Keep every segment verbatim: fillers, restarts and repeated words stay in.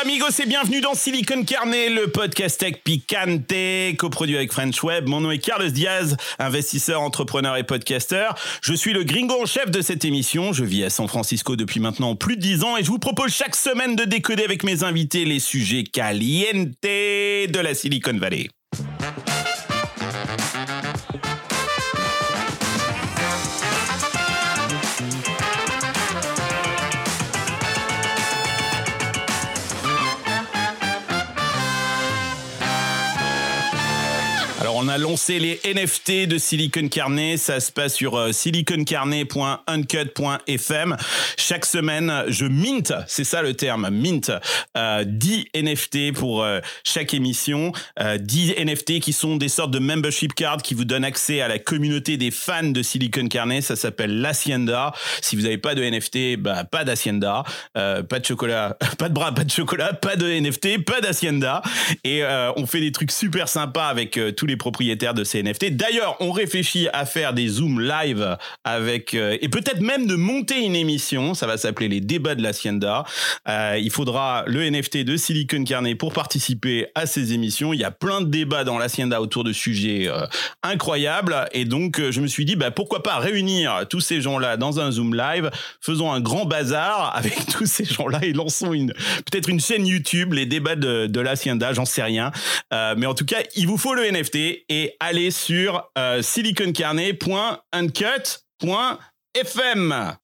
amigos et bienvenue dans Silicon Carnet, le podcast tech picante, coproduit avec French Web. Mon nom est Carlos Diaz, investisseur, entrepreneur et podcasteur. Je suis le gringo en chef de cette émission. Je vis à San Francisco depuis maintenant plus de dix ans et je vous propose chaque semaine de décoder avec mes invités les sujets caliente de la Silicon Valley. Alors, on a lancé les N F T de Silicon Carnet. Ça se passe sur euh, silicon carnet point uncut point f m. Chaque semaine, je mint, c'est ça le terme, mint, euh, dix N F T pour euh, chaque émission. Euh, dix N F T qui sont des sortes de membership cards qui vous donnent accès à la communauté des fans de Silicon Carnet. Ça s'appelle l'Hacienda. Si vous n'avez pas de N F T, bah, pas d'Hacienda, euh, pas de chocolat, pas de bras, pas de chocolat, pas de N F T, pas d'Hacienda. Et euh, on fait des trucs super sympas avec euh, tous les propriétaires de ces N F T. D'ailleurs, on réfléchit à faire des Zooms live avec euh, et peut-être même de monter une émission. Ça va s'appeler les débats de l'Hacienda. Euh, il faudra le N F T de Silicon Carnet pour participer à ces émissions. Il y a plein de débats dans l'Hacienda autour de sujets euh, incroyables. Et donc, euh, je me suis dit, bah, pourquoi pas réunir tous ces gens-là dans un Zoom live, faisons un grand bazar avec tous ces gens-là et lançons une, peut-être une chaîne YouTube, les débats de, de l'Hacienda, j'en sais rien. Euh, mais en tout cas, il vous faut le N F T et allez sur euh, silicon carnet point uncut point f m.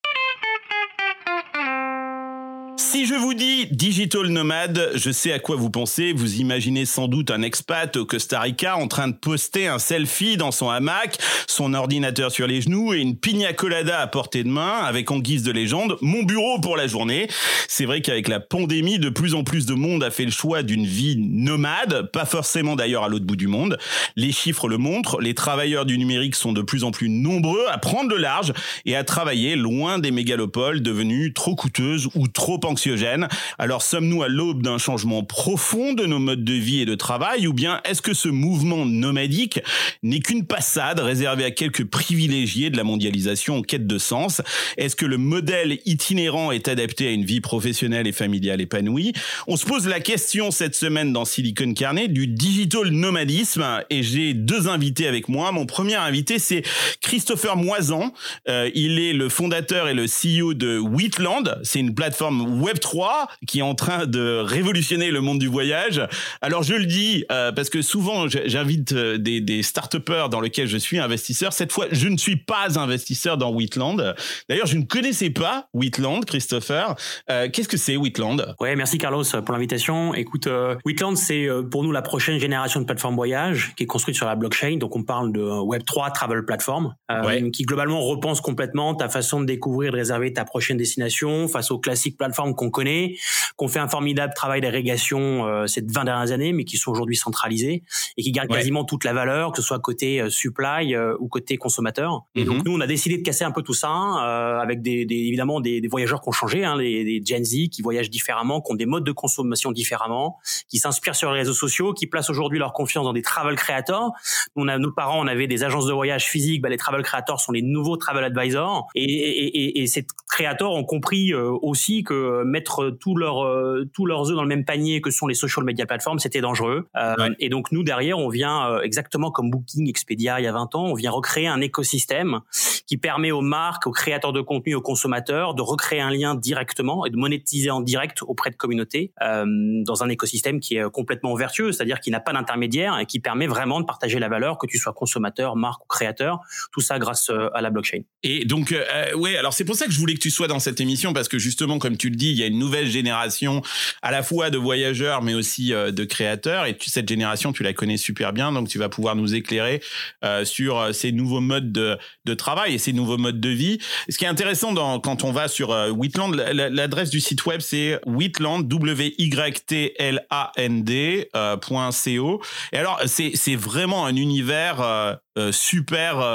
Si je vous dis digital nomade, je sais à quoi vous pensez. Vous imaginez sans doute un expat au Costa Rica en train de poster un selfie dans son hamac, son ordinateur sur les genoux et une pina colada à portée de main avec en guise de légende « Mon bureau pour la journée ». C'est vrai qu'avec la pandémie, de plus en plus de monde a fait le choix d'une vie nomade, pas forcément d'ailleurs à l'autre bout du monde. Les chiffres le montrent, les travailleurs du numérique sont de plus en plus nombreux à prendre le large et à travailler loin des mégalopoles devenues trop coûteuses ou trop anxieuses. Alors, sommes-nous à l'aube d'un changement profond de nos modes de vie et de travail, ou bien est-ce que ce mouvement nomadique n'est qu'une passade réservée à quelques privilégiés de la mondialisation en quête de sens? Est-ce que le modèle itinérant est adapté à une vie professionnelle et familiale épanouie? On se pose la question cette semaine dans Silicon Carnet du digital nomadisme et j'ai deux invités avec moi. Mon premier invité, c'est Christopher Moisan. Euh, il est le fondateur et le C E O de Wheatland. C'est une plateforme web trois qui est en train de révolutionner le monde du voyage. Alors je le dis euh, parce que souvent j'invite des, des start-upers dans lesquels je suis investisseur. Cette fois, je ne suis pas investisseur dans Wheatland. D'ailleurs, je ne connaissais pas Wheatland, Christopher. Euh, qu'est-ce que c'est Wheatland? Ouais, merci Carlos pour l'invitation. Écoute, euh, Wheatland, c'est euh, pour nous la prochaine génération de plateforme voyage qui est construite sur la blockchain. Donc on parle de web trois travel platform euh, ouais. qui globalement repense complètement ta façon de découvrir et de réserver ta prochaine destination face aux classiques plateformes qu'on connaît, qu'on fait un formidable travail d'agrégation euh, ces vingt dernières années, mais qui sont aujourd'hui centralisées et qui gardent ouais. quasiment toute la valeur, que ce soit côté euh, supply euh, ou côté consommateur. Et mm-hmm. donc nous, on a décidé de casser un peu tout ça euh, avec des, des évidemment des, des voyageurs qui ont changé, hein, les, les Gen Z qui voyagent différemment, qui ont des modes de consommation différemment, qui s'inspirent sur les réseaux sociaux, qui placent aujourd'hui leur confiance dans des travel creators. On a nos parents, on avait des agences de voyage physiques, bah, les travel creators sont les nouveaux travel advisors et, et, et, et ces créateurs ont compris euh, aussi que mettre tous leurs euh, tous leurs œufs dans le même panier que sont les social media platforms, c'était dangereux. Euh, ouais. Et donc nous derrière, on vient euh, exactement comme Booking, Expedia il y a vingt ans, on vient recréer un écosystème qui permet aux marques, aux créateurs de contenu, aux consommateurs de recréer un lien directement et de monétiser en direct auprès de communautés euh, dans un écosystème qui est complètement vertueux, c'est-à-dire qui n'a pas d'intermédiaire et qui permet vraiment de partager la valeur, que tu sois consommateur, marque ou créateur, tout ça grâce à la blockchain. Et donc euh, ouais, alors c'est pour ça que je voulais que tu sois dans cette émission parce que justement comme tu le dis, il y a une nouvelle génération à la fois de voyageurs mais aussi euh, de créateurs et tu, cette génération tu la connais super bien donc tu vas pouvoir nous éclairer euh, sur ces nouveaux modes de, de travail et ces nouveaux modes de vie. Ce qui est intéressant dans, quand on va sur euh, Wheatland, l'adresse du site web c'est Wheatland W Y T L A N D euh, point co et alors c'est c'est vraiment un univers euh, euh, super euh,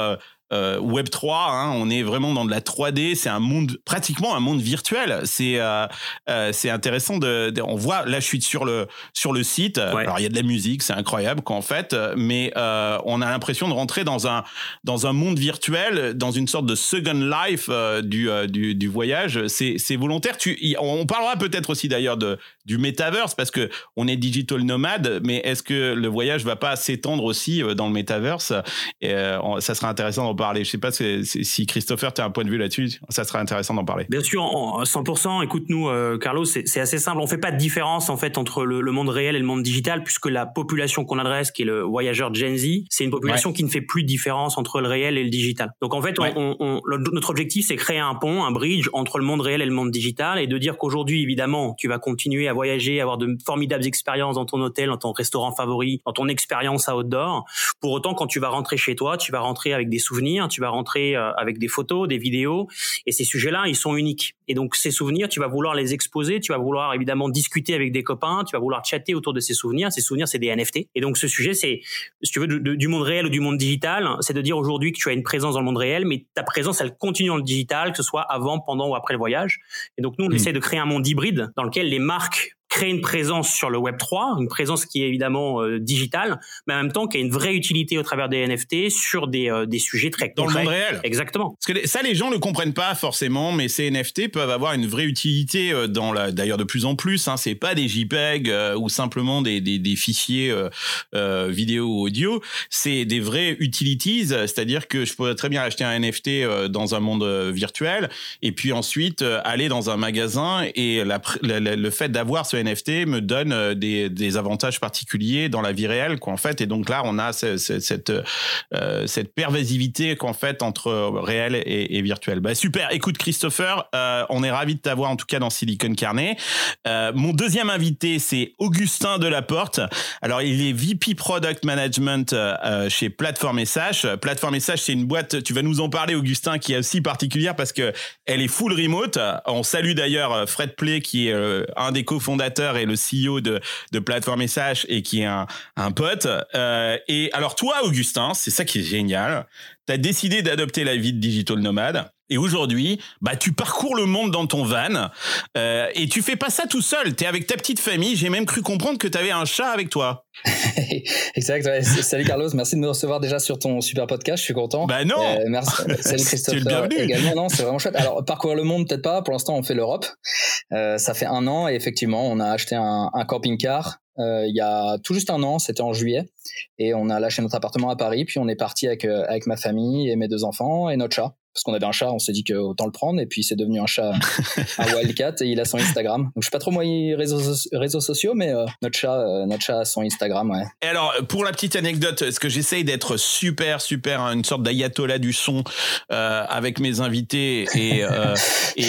euh, Web trois, hein, on est vraiment dans de la trois D, c'est un monde, pratiquement un monde virtuel. C'est, euh, euh, c'est intéressant de, de, on voit, là je suis sur le, sur le site, ouais. Alors il y a de la musique, c'est incroyable qu'en fait, mais euh, on a l'impression de rentrer dans un, dans un monde virtuel, dans une sorte de second life euh, du, euh, du, du voyage. C'est, c'est volontaire. Tu, y, on parlera peut-être aussi d'ailleurs de, du metaverse parce que on est digital nomade, mais est-ce que le voyage va pas s'étendre aussi dans le metaverse? Et, euh, ça serait intéressant d'en parler. Je sais pas si, si Christopher, tu as un point de vue là-dessus, ça serait intéressant d'en parler. Bien sûr, en cent pour cent. Écoute-nous, euh, Carlos, c'est, c'est assez simple. On fait pas de différence en fait entre le, le monde réel et le monde digital, puisque la population qu'on adresse, qui est le voyageur Gen Z, c'est une population ouais. qui ne fait plus de différence entre le réel et le digital. Donc en fait, ouais. on, on, on, notre objectif, c'est créer un pont, un bridge entre le monde réel et le monde digital, et de dire qu'aujourd'hui, évidemment, tu vas continuer à voyager, avoir de formidables expériences dans ton hôtel, dans ton restaurant favori, dans ton expérience à outdoor. Pour autant, quand tu vas rentrer chez toi, tu vas rentrer avec des souvenirs, tu vas rentrer euh, avec des photos, des vidéos, et ces sujets-là, ils sont uniques. Et donc, ces souvenirs, tu vas vouloir les exposer, tu vas vouloir évidemment discuter avec des copains, tu vas vouloir chatter autour de ces souvenirs. Ces souvenirs, c'est des N F T. Et donc, ce sujet, c'est, si tu veux, de, de, du monde réel ou du monde digital, c'est de dire aujourd'hui que tu as une présence dans le monde réel, mais ta présence, elle continue dans le digital, que ce soit avant, pendant ou après le voyage. Et donc, nous, on mmh. essaie de créer un monde hybride dans lequel les marques créer une présence sur le Web trois, une présence qui est évidemment euh, digitale, mais en même temps qui a une vraie utilité au travers des N F T sur des, euh, des sujets très concrets. Dans le monde réel. Exactement. Parce que ça, les gens ne le comprennent pas forcément, mais ces N F T peuvent avoir une vraie utilité euh, dans la, d'ailleurs de plus en plus, hein, c'est pas des JPEG euh, ou simplement des, des, des fichiers euh, euh, vidéo ou audio, c'est des vrais utilities, c'est-à-dire que je pourrais très bien acheter un N F T euh, dans un monde euh, virtuel et puis ensuite euh, aller dans un magasin et la, la, la, le fait d'avoir ce N F T me donne des, des avantages particuliers dans la vie réelle, quoi, en fait. Et donc là, on a ce, ce, cette, euh, cette pervasivité, qu'en fait, entre réel et, et virtuel. Bah, super. Écoute, Christopher, euh, on est ravis de t'avoir, en tout cas, dans Silicon Carnet. Euh, mon deuxième invité, c'est Augustin Delaporte. Alors, il est V P Product Management euh, chez Platform S H. Platform S H, c'est une boîte, tu vas nous en parler, Augustin, qui est aussi particulière parce que elle est full remote. On salue d'ailleurs Fred Play, qui est euh, un des cofondateurs et le C E O de, de Platform S H et qui est un, un pote. Euh, et alors toi, Augustin, c'est ça qui est génial. Tu as décidé d'adopter la vie de digital nomade. Et aujourd'hui, bah, tu parcours le monde dans ton van euh, et tu fais pas ça tout seul. Tu es avec ta petite famille. J'ai même cru comprendre que tu avais un chat avec toi. Exact. Ouais. Salut Carlos, merci de me recevoir déjà sur ton super podcast. Je suis content. Bah non. Euh, merci. Salut Christopher. Également, non, c'est vraiment chouette. Alors parcourir le monde, peut-être pas. Pour l'instant, on fait l'Europe. Euh, ça fait un an et effectivement, on a acheté un, un camping-car. Euh, il y a tout juste un an, c'était en juillet, et on a lâché notre appartement à Paris, puis on est parti avec euh, avec ma famille et mes deux enfants et notre chat. Parce qu'on avait un chat, on s'est dit que autant le prendre, et puis c'est devenu un chat, un wildcat, et il a son Instagram. Donc je suis pas trop moi réseaux, réseaux sociaux, mais euh, notre chat, euh, notre chat a son Instagram, ouais. Et alors, pour la petite anecdote, est-ce que j'essaye d'être super, super, hein, une sorte d'ayatollah du son euh, avec mes invités et euh, et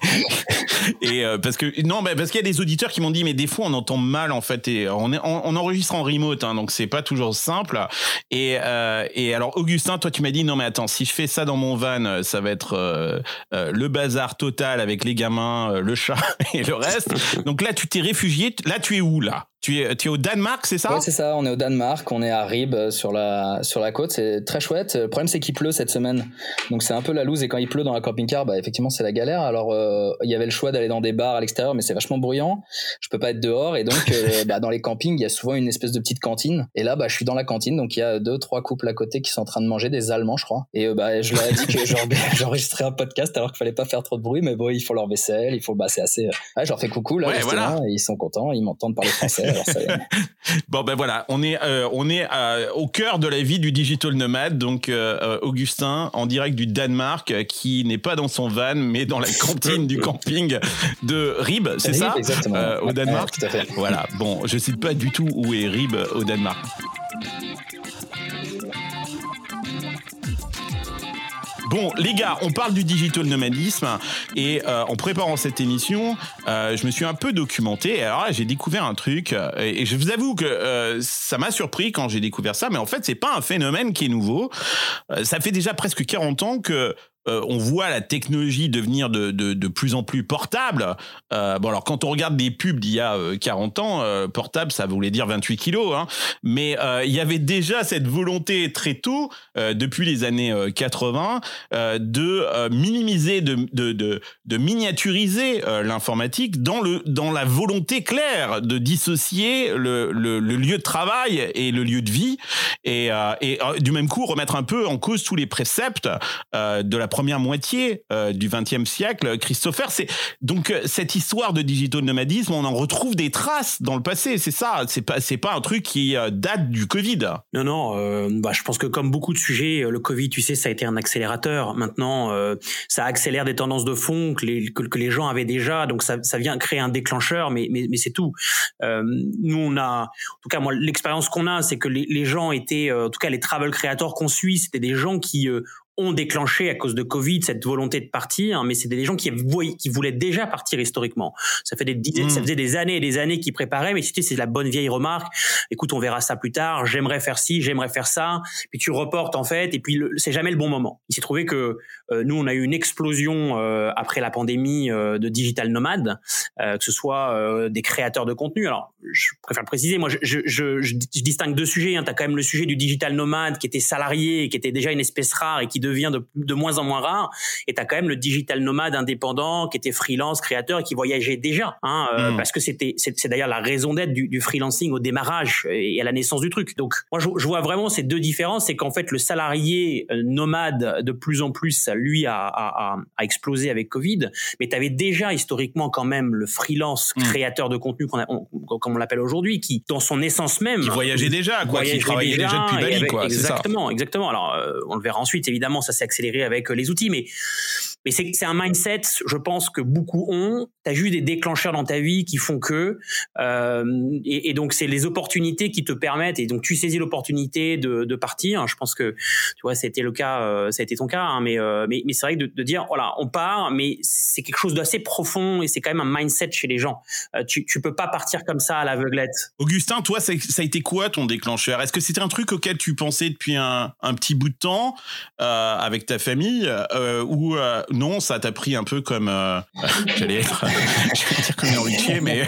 et euh, parce que non, bah, parce qu'il y a des auditeurs qui m'ont dit mais des fois on entend mal en fait, et on est on, on enregistre en remote, hein, donc c'est pas toujours simple. Et euh, et alors Augustin, toi tu m'as dit non mais attends, si je fais ça dans mon van, ça va être euh, euh, le bazar total avec les gamins, euh, le chat et le reste. Donc là, tu t'es réfugié. Là, tu es où, là ? Tu es, tu es au Danemark, c'est ça ? Oui, c'est ça. On est au Danemark. On est à Ribe, sur la, sur la côte. C'est très chouette. Le problème, c'est qu'il pleut cette semaine. Donc, c'est un peu la loose. Et quand il pleut dans la camping-car, bah, effectivement, c'est la galère. Alors, euh, il y avait le choix d'aller dans des bars à l'extérieur, mais c'est vachement bruyant. Je peux pas être dehors. Et donc, euh, bah, dans les campings, il y a souvent une espèce de petite cantine. Et là, bah, je suis dans la cantine. Donc, il y a deux, trois couples à côté qui sont en train de manger, des Allemands, je crois. Et euh, bah, je leur ai dit que j'enregistrais un podcast alors qu'il fallait pas faire trop de bruit. Mais bon, ils font leur vaisselle. Il faut, bah, c'est assez. Ouais, je leur fais coucou, là. Ouais, voilà. Et ils sont contents. Ils m'entendent parler français. Alors, ça Bon ben voilà, on est euh, on est euh, au cœur de la vie du digital nomade, donc euh, Augustin en direct du Danemark, euh, qui n'est pas dans son van mais dans la cantine du camping de Ribe, c'est Ribe, ça, exactement. Euh, au Danemark. Ouais, tout à fait. Voilà. Bon, je sais pas du tout où est Ribe au Danemark. Bon, les gars, on parle du digital nomadisme et euh, en préparant cette émission, euh, je me suis un peu documenté. Et alors là, j'ai découvert un truc euh, et je vous avoue que euh, ça m'a surpris quand j'ai découvert ça. Mais en fait, c'est pas un phénomène qui est nouveau. Euh, ça fait déjà presque quarante ans que euh, on voit la technologie devenir de, de, de plus en plus portable. Euh, bon, alors quand on regarde des pubs d'il y a euh, quarante ans, euh, portable, ça voulait dire vingt-huit kilos. Hein, mais euh, il y avait déjà cette volonté très tôt, euh, depuis les années euh, quatre-vingts, euh, de euh, minimiser, de, de, de, de miniaturiser euh, l'informatique dans, le, dans la volonté claire de dissocier le, le, le lieu de travail et le lieu de vie. Et, euh, et euh, du même coup, remettre un peu en cause tous les préceptes euh, de la première moitié euh, du vingtième siècle. Christopher, c'est donc cette histoire de digital nomadisme, on en retrouve des traces dans le passé. C'est ça, c'est pas, c'est pas un truc qui euh, date du Covid. Non, non. Euh, bah, je pense que comme beaucoup de sujets, le Covid, tu sais, ça a été un accélérateur. Maintenant, euh, ça accélère des tendances de fond que les que, que les gens avaient déjà. Donc ça, ça vient créer un déclencheur, mais mais mais c'est tout. Euh, nous, on a, en tout cas, moi, l'expérience qu'on a, c'est que les, les gens étaient, euh, en tout cas, les travel creators qu'on suit, c'était des gens qui euh, ont déclenché à cause de Covid cette volonté de partir, mais c'était des gens qui, qui voulaient déjà partir historiquement. Ça fait des dizaines, mmh. ça faisait des années et des années qu'ils préparaient, mais tu sais, c'est la bonne vieille remarque. Écoute, on verra ça plus tard. J'aimerais faire ci, j'aimerais faire ça. Puis tu reportes en fait, et puis le, c'est jamais le bon moment. Il s'est trouvé que euh, nous, on a eu une explosion euh, après la pandémie euh, de digital nomades, euh, que ce soit euh, des créateurs de contenu. Alors, je préfère le préciser. Moi, je, je, je, je, je distingue deux sujets. Hein. T'as quand même le sujet du digital nomade qui était salarié et qui était déjà une espèce rare et qui devient de, de moins en moins rare, et t'as quand même le digital nomade indépendant qui était freelance, créateur et qui voyageait déjà, hein, euh, mmh. parce que c'était c'est, c'est d'ailleurs la raison d'être du, du freelancing au démarrage et à la naissance du truc. Donc moi je, je vois vraiment ces deux différences, c'est qu'en fait le salarié nomade de plus en plus lui a, a, a, a explosé avec Covid, mais t'avais déjà historiquement quand même le freelance mmh. créateur de contenu qu'on a, on, comme on l'appelle aujourd'hui, qui dans son essence même qui voyageait déjà, quoi, qui travaillait déjà, déjà depuis Bali, avec, quoi. Exactement, c'est ça. exactement. Alors euh, on le verra ensuite, évidemment, ça s'est accéléré avec les outils, mais mais c'est c'est un mindset, je pense que beaucoup ont. T'as juste des déclencheurs dans ta vie qui font que euh, et, et donc c'est les opportunités qui te permettent, et donc tu saisis l'opportunité de, de partir. Je pense que tu vois, c'était le cas, euh, ça a été ton cas, hein, mais, euh, mais mais c'est vrai que de, de dire voilà, on part, mais c'est quelque chose d'assez profond et c'est quand même un mindset chez les gens. Euh, tu tu peux pas partir comme ça à l'aveuglette. Augustin, toi, ça, ça a été quoi ton déclencheur? Est-ce que c'était un truc auquel tu pensais depuis un, un petit bout de temps euh, avec ta famille, euh, ou euh, non, ça t'a pris un peu comme euh, j'allais être, j'allais dire comme une envie, mais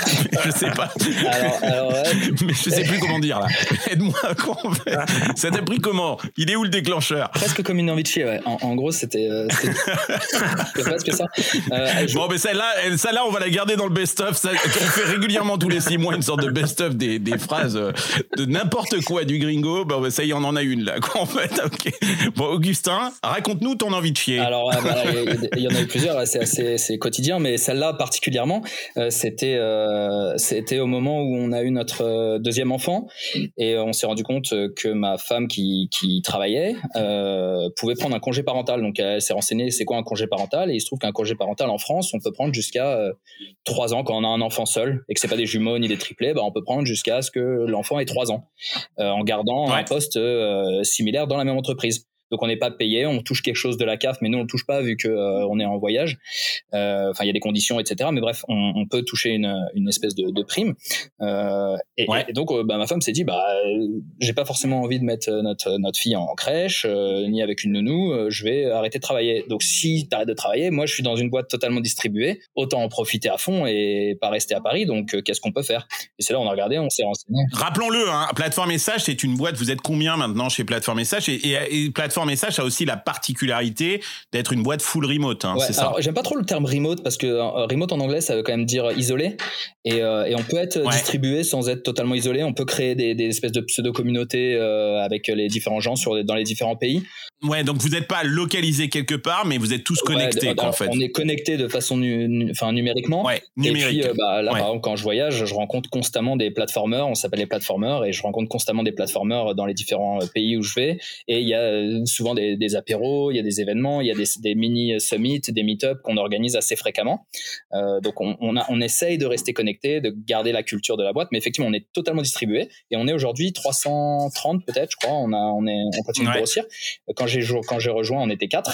je sais pas. Alors, alors ouais. Mais je sais plus comment dire là. Aide-moi. Quoi, en fait. Ça t'a pris comment? Il est où le déclencheur? Presque comme une envie de chier, ouais. En, en gros, c'était, euh, c'était... c'était presque ça. Euh, je... Bon, mais celle-là, celle-là, on va la garder dans le best-of. Ça, on fait régulièrement tous les six mois une sorte de best-of des, des phrases de n'importe quoi du gringo. Bon, ça y est, on en a une là. Quoi, en fait, ok. Bon, Augustin, raconte-nous ton envie de chier. Alors, euh, bah, il y, y en a eu plusieurs. C'est assez, c'est quotidien, mais celle-là particulièrement, euh, c'était, euh, c'était au moment où on a eu notre euh, deuxième enfant, et on s'est rendu compte que ma femme qui, qui travaillait euh, pouvait prendre un congé parental. Donc, elle s'est renseignée, c'est quoi un congé parental, et il se trouve qu'un congé parental en France, on peut prendre jusqu'à euh, trois ans quand on a un enfant seul et que c'est pas des jumeaux ni des triplés. Bah, on peut prendre jusqu'à ce que l'enfant ait trois ans euh, en gardant ouais. un poste euh, similaire dans la même entreprise. Donc on n'est pas payé, on touche quelque chose de la C A F, mais nous on le touche pas vu que euh, on est en voyage. Enfin, euh, il y a des conditions, et cetera. Mais bref, on, on peut toucher une, une espèce de, de prime. Euh, et, ouais. et donc, euh, bah, ma femme s'est dit, bah, j'ai pas forcément envie de mettre notre notre fille en crèche, euh, ni avec une nounou. Euh, je vais arrêter de travailler. Donc si t'arrêtes de travailler, moi je suis dans une boîte totalement distribuée, autant en profiter à fond et pas rester à Paris. Donc euh, qu'est-ce qu'on peut faire? Et c'est là on a regardé, on s'est renseigné. Rappelons-le, hein, Plateforme Message, c'est une boîte. Vous êtes combien maintenant chez Plateforme Message? Et, et, et Plateforme Message a aussi la particularité d'être une boîte full remote, hein, ouais, c'est ça. Alors, j'aime pas trop le terme remote parce que euh, remote en anglais ça veut quand même dire isolé, et, euh, et on peut être ouais. distribué sans être totalement isolé. On peut créer des, des espèces de pseudo-communautés euh, avec les différents gens sur, dans les différents pays. Ouais, donc vous n'êtes pas localisé quelque part, mais vous êtes tous connectés, ouais, quoi, en fait. On est connectés de façon nu, nu, enfin, numériquement. Ouais, numérique. Et puis, euh, bah, là, ouais. par exemple, quand je voyage, je rencontre constamment des platformers. On s'appelle les platformers, et je rencontre constamment des platformers dans les différents pays où je vais. Et il y a souvent des, des apéros, il y a des événements, il y a des, des mini summits, des meet-ups qu'on organise assez fréquemment. Euh, donc, on, on, a, on essaye de rester connecté, de garder la culture de la boîte, mais effectivement, on est totalement distribué. Et on est aujourd'hui trois cent trente peut-être, je crois. On a, on est, on continue ouais. de grossir. Quand j'ai, quand j'ai rejoint, on était quatre.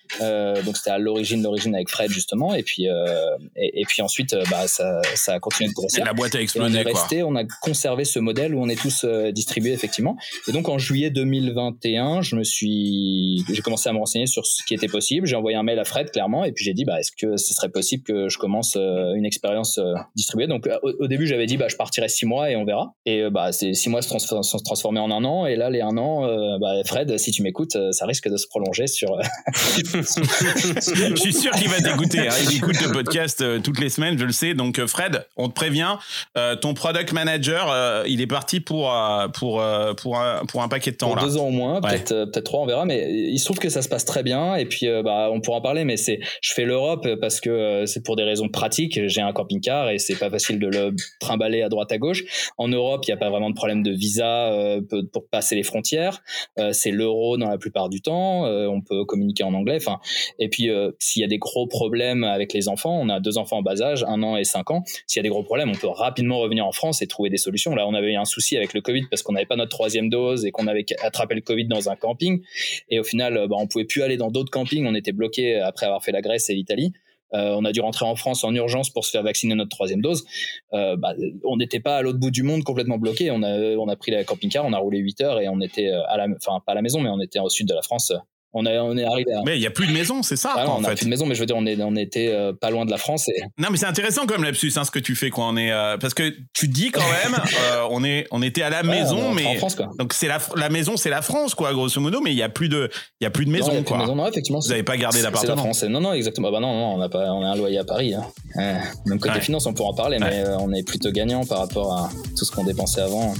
Euh, donc c'était à l'origine, l'origine avec Fred justement, et puis euh, et, et puis ensuite, bah ça, ça a continué de grossir. Et la boîte a explosé. Et on est resté, on a conservé ce modèle où on est tous euh, distribués effectivement. Et donc en juillet deux mille vingt et un, je me suis, j'ai commencé à me renseigner sur ce qui était possible. J'ai envoyé un mail à Fred clairement, et puis j'ai dit bah est-ce que ce serait possible que je commence euh, une expérience euh, distribuée. Donc au, au début j'avais dit bah je partirai six mois et on verra. Et euh, bah ces six mois se, transform- se transformés en un an, et là les un an, euh, bah Fred, si tu m'écoutes, ça risque de se prolonger sur. Euh... Je suis sûr qu'il va t'écouter. Hein. Il écoute le podcast euh, toutes les semaines, je le sais. Donc Fred, on te prévient, euh, ton product manager, euh, il est parti pour euh, pour euh, pour un pour un paquet de temps pour là. Deux ans au moins, ouais. peut-être euh, peut-être trois, on verra. Mais il se trouve que ça se passe très bien. Et puis euh, bah on pourra en parler. Mais c'est, je fais l'Europe parce que euh, c'est pour des raisons pratiques. J'ai un camping-car et c'est pas facile de le trimballer à droite à gauche. En Europe, il y a pas vraiment de problème de visa euh, pour passer les frontières. Euh, c'est l'euro dans la plupart du temps. Euh, on peut communiquer en anglais. Enfin, et puis euh, s'il y a des gros problèmes avec les enfants, on a deux enfants en bas âge, un an et cinq ans. S'il y a des gros problèmes, on peut rapidement revenir en France et trouver des solutions. Là, on avait eu un souci avec le Covid parce qu'on n'avait pas notre troisième dose et qu'on avait attrapé le Covid dans un camping. Et au final, bah, on pouvait plus aller dans d'autres campings. On était bloqué après avoir fait la Grèce et l'Italie. Euh, on a dû rentrer en France en urgence pour se faire vacciner notre troisième dose. Euh, bah, on n'était pas à l'autre bout du monde complètement bloqué. On a, on a pris la camping-car, on a roulé huit heures et on était à la, enfin pas à la maison, mais on était au sud de la France. On, a, on est arrivé à... Mais il n'y a plus de maison, c'est ça. Ah non, en on n'a fait. plus de maison, mais je veux dire, on, est, on était euh, pas loin de la France. Et... Non, mais c'est intéressant comme lapsus, hein, ce que tu fais, quoi. On est, euh, parce que tu dis quand même, euh, on est, on était à la ouais, maison, mais en France, quoi. Donc c'est la, la maison, c'est la France, quoi, grosso modo, mais il y a plus de, il y a plus de maison, non, quoi. De maison, non, effectivement. Vous n'avez pas gardé l'appartement. C'est la France. Non, non, exactement. Bah non, non, on a pas, on a un loyer à Paris. Hein. Euh, même côté ouais. finance, on pourra en parler, ouais. mais euh, on est plutôt gagnant par rapport à tout ce qu'on dépensait avant.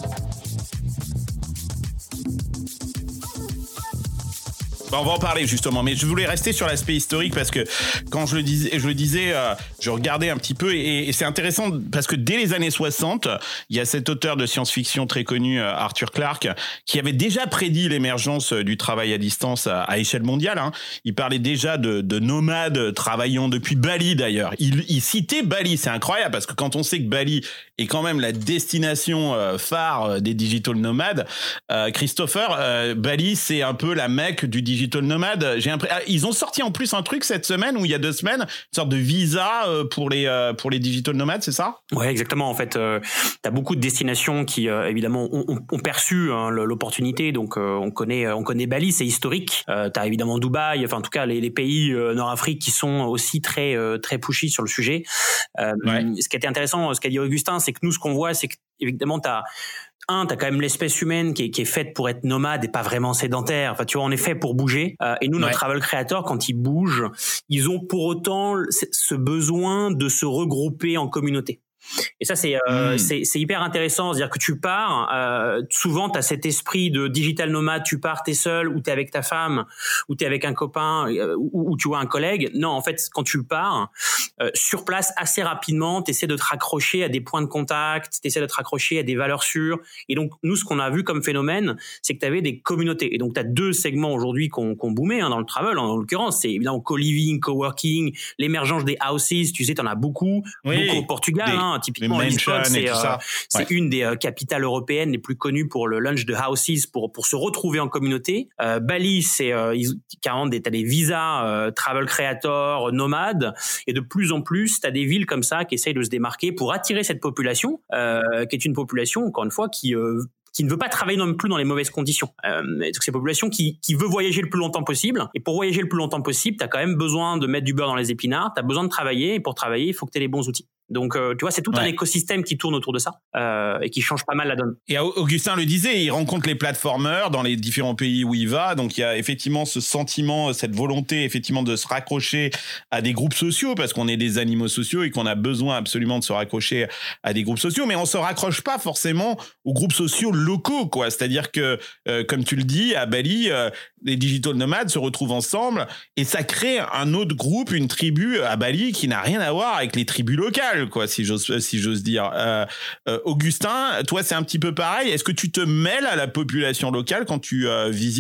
On va en parler justement, mais je voulais rester sur l'aspect historique parce que quand je le disais, je le disais, euh, je regardais un petit peu et, et c'est intéressant parce que dès les années soixante, il y a cet auteur de science-fiction très connu, Arthur Clarke, qui avait déjà prédit l'émergence du travail à distance à, à échelle mondiale. Hein. Il parlait déjà de, de nomades travaillant depuis Bali d'ailleurs. Il, il citait Bali, c'est incroyable parce que quand on sait que Bali est quand même la destination euh, phare des digital nomades, euh, Christopher, euh, Bali c'est un peu la Mecque du digital nomade. J'ai impr... Ils ont sorti en plus un truc cette semaine ou il y a deux semaines, une sorte de visa pour les euh, pour les digital nomades, c'est ça? Ouais, exactement. En fait, euh, t'as beaucoup de destinations qui euh, évidemment ont, ont, ont perçu hein, l'opportunité. Donc, euh, on connaît on connaît Bali, c'est historique. Euh, t'as évidemment Dubaï, enfin en tout cas les, les pays euh, Nord-Afrique qui sont aussi très euh, très pushy sur le sujet. Euh, ouais. Ce qui était intéressant, ce qu'a dit Augustin, c'est que nous, ce qu'on voit, c'est que évidemment t'as Un, t'as quand même l'espèce humaine qui est, qui est faite pour être nomade et pas vraiment sédentaire. Enfin, tu vois, on est fait pour bouger. Euh, et nous, nos ouais. travel creators, quand ils bougent, ils ont pour autant ce besoin de se regrouper en communauté. Et ça, c'est, euh, mmh. c'est, c'est hyper intéressant. C'est-à-dire que tu pars, euh, souvent, tu as cet esprit de digital nomade, tu pars, t'es seul, ou t'es avec ta femme, ou t'es avec un copain, euh, ou, ou tu vois un collègue. Non, en fait, quand tu pars, euh, sur place, assez rapidement, t'essaies de te raccrocher à des points de contact, t'essaies de te raccrocher à des valeurs sûres. Et donc, nous, ce qu'on a vu comme phénomène, c'est que t'avais des communautés. Et donc, t'as deux segments aujourd'hui qu'on, qu'on boomé hein, dans le travel, en, en l'occurrence. C'est évidemment co-living, co-working, l'émergence des houses. Tu sais, t'en as beaucoup, oui, beaucoup au Portugal, des... hein. Typiquement, Lisbonne, c'est, euh, c'est ouais. une des euh, capitales européennes les plus connues pour le lunch de houses, pour pour se retrouver en communauté. Euh, Bali, c'est euh, carrément des t'as des visas euh, travel creator, nomades, et de plus en plus t'as des villes comme ça qui essayent de se démarquer pour attirer cette population, euh, qui est une population encore une fois qui euh, qui ne veut pas travailler non plus dans les mauvaises conditions. Euh, donc c'est une population qui, qui veut voyager le plus longtemps possible. Et pour voyager le plus longtemps possible, t'as quand même besoin de mettre du beurre dans les épinards, t'as besoin de travailler, et pour travailler, il faut que t'aies les bons outils. Donc, euh, tu vois, c'est tout ouais. un écosystème qui tourne autour de ça euh, et qui change pas mal la donne. Et Augustin le disait, il rencontre les platformers dans les différents pays où il va. Donc, il y a effectivement ce sentiment, cette volonté effectivement de se raccrocher à des groupes sociaux parce qu'on est des animaux sociaux et qu'on a besoin absolument de se raccrocher à des groupes sociaux. Mais on se raccroche pas forcément aux groupes sociaux locaux, quoi. C'est-à-dire que, euh, comme tu le dis, à Bali, euh, les digital nomades se retrouvent ensemble et ça crée un autre groupe, une tribu à Bali qui n'a rien à voir avec les tribus locales, quoi, si j'ose, si j'ose dire. Euh, euh, Augustin, toi, c'est un petit peu pareil. Est-ce que tu te mêles à la population locale quand tu euh, visites ces pays ?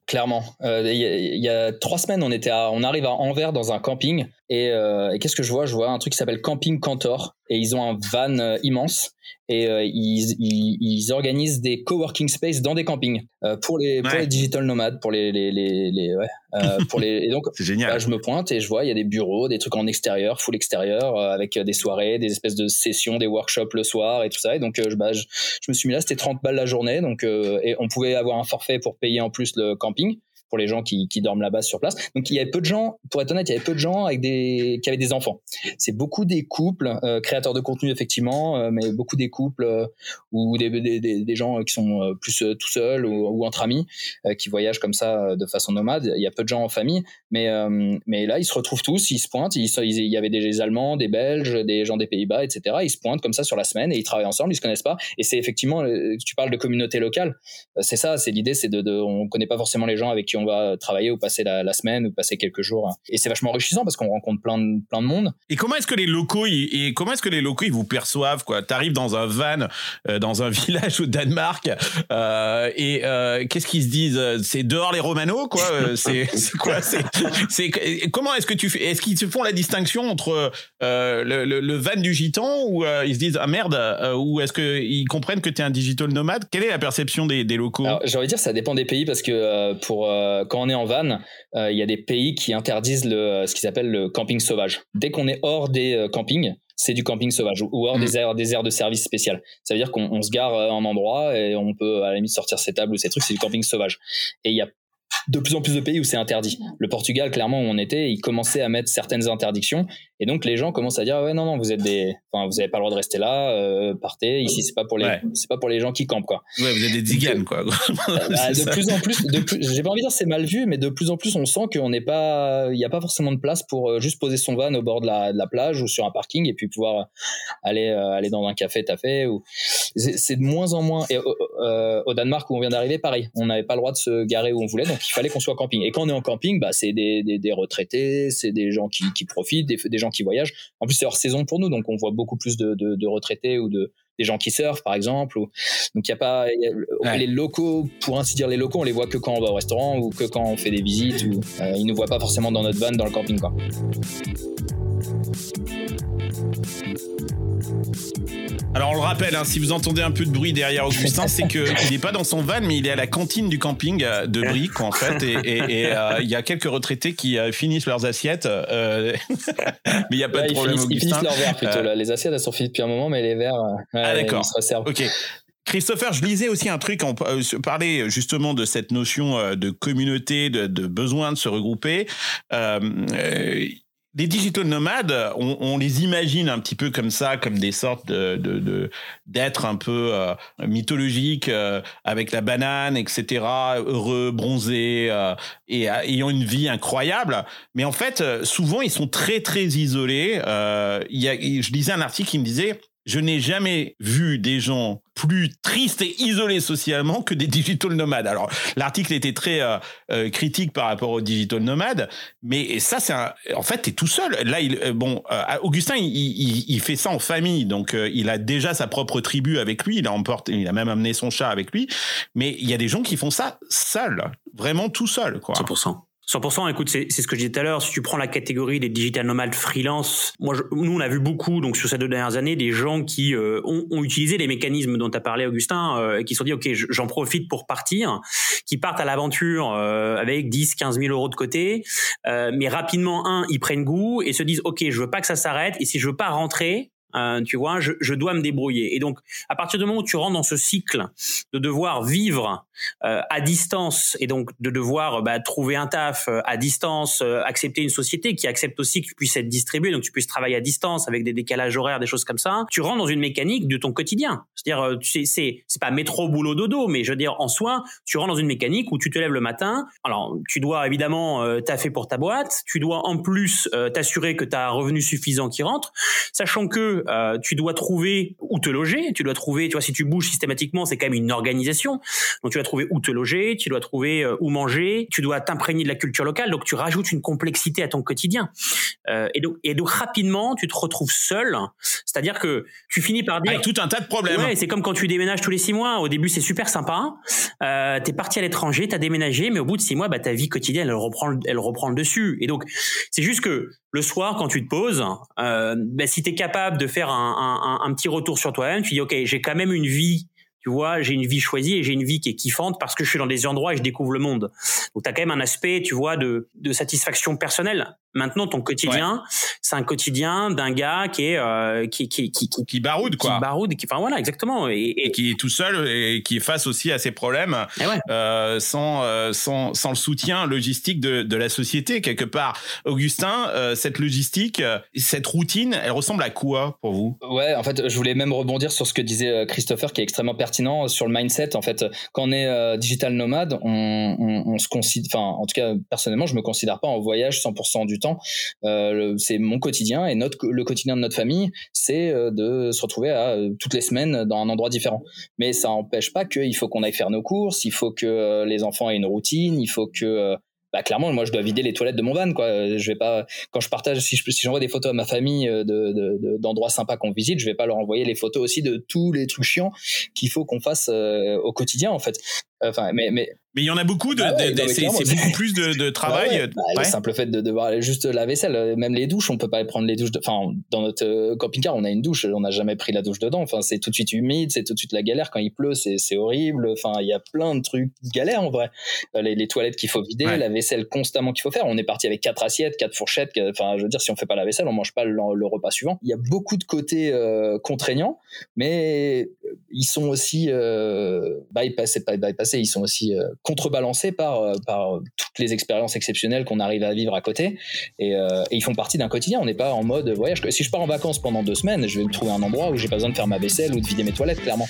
Clairement. Euh, il, y a, il y a trois semaines, on était à, on arrive à Anvers dans un camping et, euh, et qu'est-ce que je vois ? Je vois un truc qui s'appelle Camping Cantor et ils ont un van euh, immense et euh, ils, ils, ils organisent des coworking space dans des campings euh, pour les pour ouais. les digital nomades, pour les les les, les ouais euh, pour les et donc c'est génial. Bah, je me pointe et je vois il y a des bureaux, des trucs en extérieur, full extérieur euh, avec des soirées, des espèces de sessions, des workshops le soir et tout ça et donc euh, bah, je, je me suis mis là, c'était trente balles la journée donc euh, et on pouvait avoir un forfait pour payer en plus le camping pour les gens qui, qui dorment là-bas sur place. Donc il y avait peu de gens, pour être honnête, il y avait peu de gens avec des qui avaient des enfants. C'est beaucoup des couples euh, créateurs de contenu effectivement, euh, mais beaucoup des couples euh, ou des, des, des, des gens qui sont euh, plus euh, tout seuls ou, ou entre amis euh, qui voyagent comme ça euh, de façon nomade. Il y a peu de gens en famille, mais euh, mais là ils se retrouvent tous, ils se pointent. Ils, ils, il y avait des Allemands, des Belges, des gens des Pays-Bas, et cetera. Ils se pointent comme ça sur la semaine et ils travaillent ensemble. Ils se connaissent pas. Et c'est effectivement, tu parles de communauté locale. C'est ça, c'est l'idée, c'est de, de on connaît pas forcément les gens avec qui on va travailler ou passer la, la semaine ou passer quelques jours et c'est vachement enrichissant parce qu'on rencontre plein de plein de monde. Et comment est-ce que les locaux ils, et comment est-ce que les locaux ils vous perçoivent quoi ? T'arrives dans un van euh, dans un village au Danemark euh, et euh, qu'est-ce qu'ils se disent ? C'est dehors les Romanos quoi ? C'est, c'est quoi ? C'est, c'est comment est-ce que tu fais ? Est-ce qu'ils se font la distinction entre euh, le, le, le van du gitan ou euh, ils se disent ah merde euh, ou est-ce que ils comprennent que t'es un digital nomade ? Quelle est la perception des, des locaux ? Alors, j'ai envie de dire ça dépend des pays parce que euh, pour euh, quand on est en van, il euh, y a des pays qui interdisent le, ce qu'ils appellent le camping sauvage. Dès qu'on est hors des euh, campings, c'est du camping sauvage ou, ou hors mmh. des aires, des aires de service spéciales. Ça veut dire qu'on on se gare en endroit et on peut à la limite sortir ses tables ou ses trucs, c'est du camping sauvage. Et il y a de plus en plus de pays où c'est interdit. Le Portugal, clairement, où on était, ils commençaient à mettre certaines interdictions. Et donc, les gens commencent à dire, ouais, non, non, vous êtes des, enfin, vous avez pas le droit de rester là, euh, partez. Ici, c'est pas pour les, ouais. c'est pas pour les gens qui campent, quoi. Ouais, vous êtes des tziganes, quoi. Bah, de plus en plus, de plus, j'ai pas envie de dire c'est mal vu, mais de plus en plus, on sent qu'on n'est pas, il y a pas forcément de place pour euh, juste poser son van au bord de la, de la plage ou sur un parking et puis pouvoir aller, euh, aller dans un café taffé ou, c'est, c'est de moins en moins. Et euh, au Danemark, où on vient d'arriver, pareil. On n'avait pas le droit de se garer où on voulait, donc il fallait qu'on soit en camping. Et quand on est en camping, bah, c'est des, des, des retraités, c'est des gens qui, qui profitent, des, des gens qui voyagent. En plus, c'est hors saison pour nous, donc on voit beaucoup plus de, de, de retraités ou de, des gens qui surfent, par exemple. Ou, donc, il y a pas, y a, ouais. les locaux, pour ainsi dire, les locaux, on les voit que quand on va au restaurant ou que quand on fait des visites ou, euh, ils nous voient pas forcément dans notre van, dans le camping, quoi. Alors on le rappelle, hein, si vous entendez un peu de bruit derrière Augustin, c'est qu'il n'est pas dans son van, mais il est à la cantine du camping de Briques en fait, et il et, et, euh, y a quelques retraités qui euh, finissent leurs assiettes, euh, mais il n'y a pas ouais, de problème. Ils finissent, Augustin. Ils finissent leurs verres plutôt. Euh... Là. Les assiettes elles sont finies depuis un moment, mais les verres, euh, ah d'accord. Ils se resservent. Ok. Christopher, je lisais aussi un truc, on parlait justement de cette notion de communauté, de, de besoin de se regrouper. Euh, euh, Les digital nomades, on, on les imagine un petit peu comme ça, comme des sortes de, de, de d'êtres un peu euh, mythologiques, euh, avec la banane, et cetera, heureux, bronzés, euh, et ayant une vie incroyable. Mais en fait, souvent, ils sont très, très isolés. Euh, il y a, je lisais un article qui me disait... Je n'ai jamais vu des gens plus tristes et isolés socialement que des digital nomades. Alors, l'article était très euh, euh, critique par rapport aux digital nomades, mais ça, c'est un... En fait, t'es tout seul. Là, il, euh, bon, euh, Augustin, il, il, il fait ça en famille, donc euh, il a déjà sa propre tribu avec lui. Il a emporté, il a même amené son chat avec lui. Mais il y a des gens qui font ça seuls, vraiment tout seul, quoi. cent pour cent. cent pour cent, écoute, c'est, c'est ce que je disais tout à l'heure. Si tu prends la catégorie des digital nomades freelance, moi, je, nous, on a vu beaucoup, donc sur ces deux dernières années, des gens qui euh, ont, ont utilisé les mécanismes dont tu as parlé, Augustin, euh, et qui se sont dit, OK, j'en profite pour partir, qui partent à l'aventure euh, avec dix, quinze mille euros de côté, euh, mais rapidement, un, ils prennent goût et se disent, OK, je veux pas que ça s'arrête, et si je veux pas rentrer, Euh, tu vois, je, je dois me débrouiller. Et donc, à partir du moment où tu rentres dans ce cycle de devoir vivre euh, à distance et donc de devoir bah, trouver un taf euh, à distance, euh, accepter une société qui accepte aussi que tu puisses être distribué, donc tu puisses travailler à distance avec des décalages horaires, des choses comme ça, tu rentres dans une mécanique de ton quotidien. C'est-à-dire, euh, tu sais, c'est c'est pas métro boulot dodo, mais je veux dire en soi, tu rentres dans une mécanique où tu te lèves le matin. Alors, tu dois évidemment euh, taffer pour ta boîte, tu dois en plus euh, t'assurer que tu as un revenu suffisant qui rentre, sachant que Euh, tu dois trouver où te loger, tu dois trouver, tu vois, si tu bouges systématiquement, c'est quand même une organisation. Donc tu dois trouver où te loger, tu dois trouver euh, où manger, tu dois t'imprégner de la culture locale, donc tu rajoutes une complexité à ton quotidien. Euh, et, donc, et donc rapidement, tu te retrouves seul, c'est-à-dire que tu finis par dire... Avec tout un tas de problèmes. Ouais, c'est comme quand tu déménages tous les six mois, au début c'est super sympa, euh, t'es parti à l'étranger, t'as déménagé, mais au bout de six mois, bah, ta vie quotidienne, elle reprend, elle reprend le dessus. Et donc, c'est juste que le soir, quand tu te poses, euh, bah, si t'es capable de faire un, un, un petit retour sur toi-même, tu dis, OK, j'ai quand même une vie. Tu vois, j'ai une vie choisie et j'ai une vie qui est kiffante parce que je suis dans des endroits et je découvre le monde. Donc, tu as quand même un aspect, tu vois, de, de satisfaction personnelle. Maintenant, ton quotidien, ouais. c'est un quotidien d'un gars qui est euh, qui, qui qui qui qui baroude quoi. Qui baroude, qui, enfin voilà, exactement. Et, et, et qui est tout seul et qui est face aussi à ses problèmes, ouais. euh, sans euh, sans sans le soutien logistique de de la société quelque part. Augustin, euh, cette logistique, cette routine, elle ressemble à quoi pour vous? Ouais, en fait, je voulais même rebondir sur ce que disait Christopher, qui est extrêmement pertinent sur le mindset. En fait, quand on est euh, digital nomade, on, on, on se considère, enfin, en tout cas, personnellement, je me considère pas en voyage cent pour cent du temps. Euh, le, c'est mon quotidien et notre, le quotidien de notre famille, c'est euh, de se retrouver à, euh, toutes les semaines dans un endroit différent. Mais ça n'empêche pas qu'il faut qu'on aille faire nos courses, il faut que euh, les enfants aient une routine, il faut que... Euh, bah clairement moi je dois vider les toilettes de mon van quoi. Je vais pas, quand je partage, si je si j'envoie des photos à ma famille de, de, de d'endroits sympas qu'on visite, je vais pas leur envoyer les photos aussi de tous les trucs chiants qu'il faut qu'on fasse euh, au quotidien en fait. Enfin mais mais mais il y en a beaucoup de, bah ouais, de, de c'est, c'est beaucoup plus de, de travail. Bah ouais, bah, ouais. Le simple fait de devoir juste la vaisselle, même les douches, on peut pas prendre les douches. De... Enfin, dans notre camping-car, on a une douche, on n'a jamais pris la douche dedans. Enfin, c'est tout de suite humide, c'est tout de suite la galère. Quand il pleut, c'est, c'est horrible. Enfin, il y a plein de trucs galères en vrai. Les, les toilettes qu'il faut vider, ouais. La vaisselle constamment qu'il faut faire. On est parti avec quatre assiettes, quatre fourchettes. Enfin, je veux dire, si on fait pas la vaisselle, on mange pas le, le repas suivant. Il y a beaucoup de côtés euh, contraignants, mais ils sont aussi euh, bypassés, pas bypassés, ils sont aussi euh, contrebalancés par par toutes les expériences exceptionnelles qu'on arrive à vivre à côté et, euh, et ils font partie d'un quotidien. On n'est pas en mode voyage. Si je pars en vacances pendant deux semaines, je vais me trouver un endroit où j'ai pas besoin de faire ma vaisselle ou de vider mes toilettes, clairement.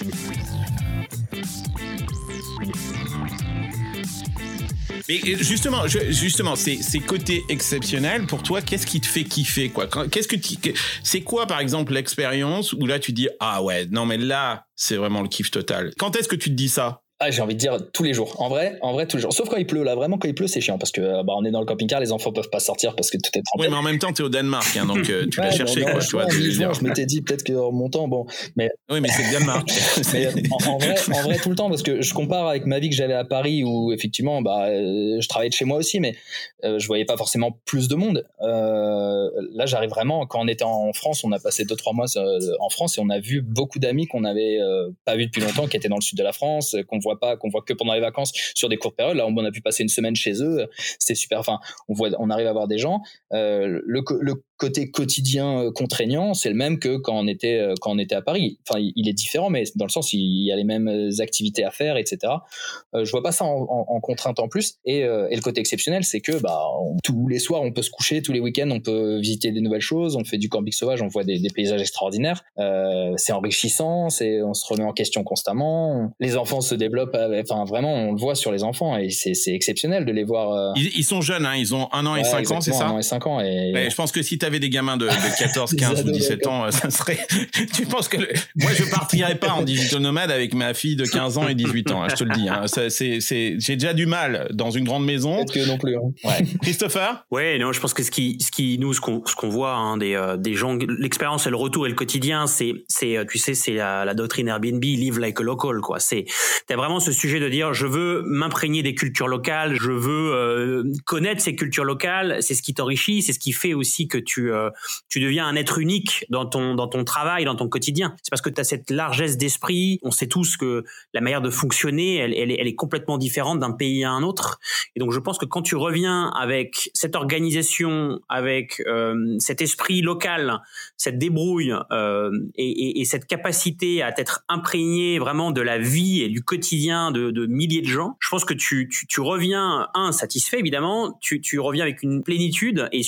Mais justement, je, justement, c'est ces côtés exceptionnels pour toi. Qu'est-ce qui te fait kiffer, quoi? Qu'est-ce que tu, c'est quoi, par exemple, l'expérience où là tu dis ah ouais, non mais là c'est vraiment le kiff total. Quand est-ce que tu te dis ça? Ah, j'ai envie de dire tous les jours. En vrai, en vrai tous les jours. Sauf quand il pleut. Là, vraiment, quand il pleut, c'est chiant parce que bah on est dans le camping-car, les enfants peuvent pas sortir parce que tout est trempé. Oui, mais en même temps, t'es au Danemark, hein, donc euh, tu ouais, l'as cherché, non, quoi. Non, tu vois, je, je m'étais dit peut-être qu'en montant, bon, mais. Oui, mais c'est le Danemark. mais en, en vrai, en vrai, tout le temps, parce que je compare avec ma vie que j'avais à Paris où effectivement, bah, euh, je travaillais de chez moi aussi, mais euh, je voyais pas forcément plus de monde. Euh, là, j'arrive vraiment. Quand on était en France, on a passé deux trois mois euh, en France et on a vu beaucoup d'amis qu'on avait euh, pas vus depuis longtemps, qui étaient dans le sud de la France, qu'on voit pas, qu'on voit que pendant dans les vacances sur des courtes périodes. Là, on a pu passer une semaine chez eux. C'était super. Enfin, on voit, on arrive à voir des gens. Euh, le, le côté quotidien contraignant, c'est le même que quand on était, quand on était à Paris. Enfin, il est différent, mais dans le sens, il y a les mêmes activités à faire, et cetera. Euh, je vois pas ça en, en, en contrainte en plus. Et, euh, et le côté exceptionnel, c'est que, bah, on, tous les soirs, on peut se coucher, tous les week-ends, on peut visiter des nouvelles choses. On fait du camping sauvage, on voit des, des paysages extraordinaires. Euh, c'est enrichissant, c'est, on se remet en question constamment. Les enfants se développent, enfin, vraiment, on le voit sur les enfants et c'est, c'est exceptionnel de les voir. Euh... Ils, ils sont jeunes, hein, ils ont un an et ouais, cinq ans, c'est ça? Un an et cinq ans. Et... Ouais, je pense que si t'avais des gamins de, de quatorze, quinze ou dix-sept ans, ça serait. Tu penses que le... moi, je partirais pas en digital nomade avec ma fille de quinze ans et dix-huit ans, hein, je te le dis. Hein. Ça, c'est, c'est... J'ai déjà du mal dans une grande maison. Peut-être que non plus. Hein. Ouais. Christopher? Ouais, non, je pense que ce qui, ce qui, nous, ce qu'on, ce qu'on voit, hein, des, euh, des gens, l'expérience et le retour et le quotidien, c'est, c'est, tu sais, c'est la, la doctrine Airbnb, live like a local, quoi. C'est, t'as vraiment ce sujet de dire, je veux m'imprégner des cultures locales, je veux euh, connaître ces cultures locales. C'est ce qui t'enrichit, c'est ce qui fait aussi que tu, euh, tu deviens un être unique dans ton, dans ton travail, dans ton quotidien. C'est parce que tu as cette largesse d'esprit. On sait tous que la manière de fonctionner, elle, elle, elle est complètement différente d'un pays à un autre. Et donc, je pense que quand tu reviens avec cette organisation, avec euh, cet esprit local, cette débrouille euh, et, et, et cette capacité à t'être imprégné vraiment de la vie et du quotidien de, de milliers de gens, je pense que tu, tu, tu reviens, un, satisfait évidemment, tu, tu reviens avec une plénitude et surtout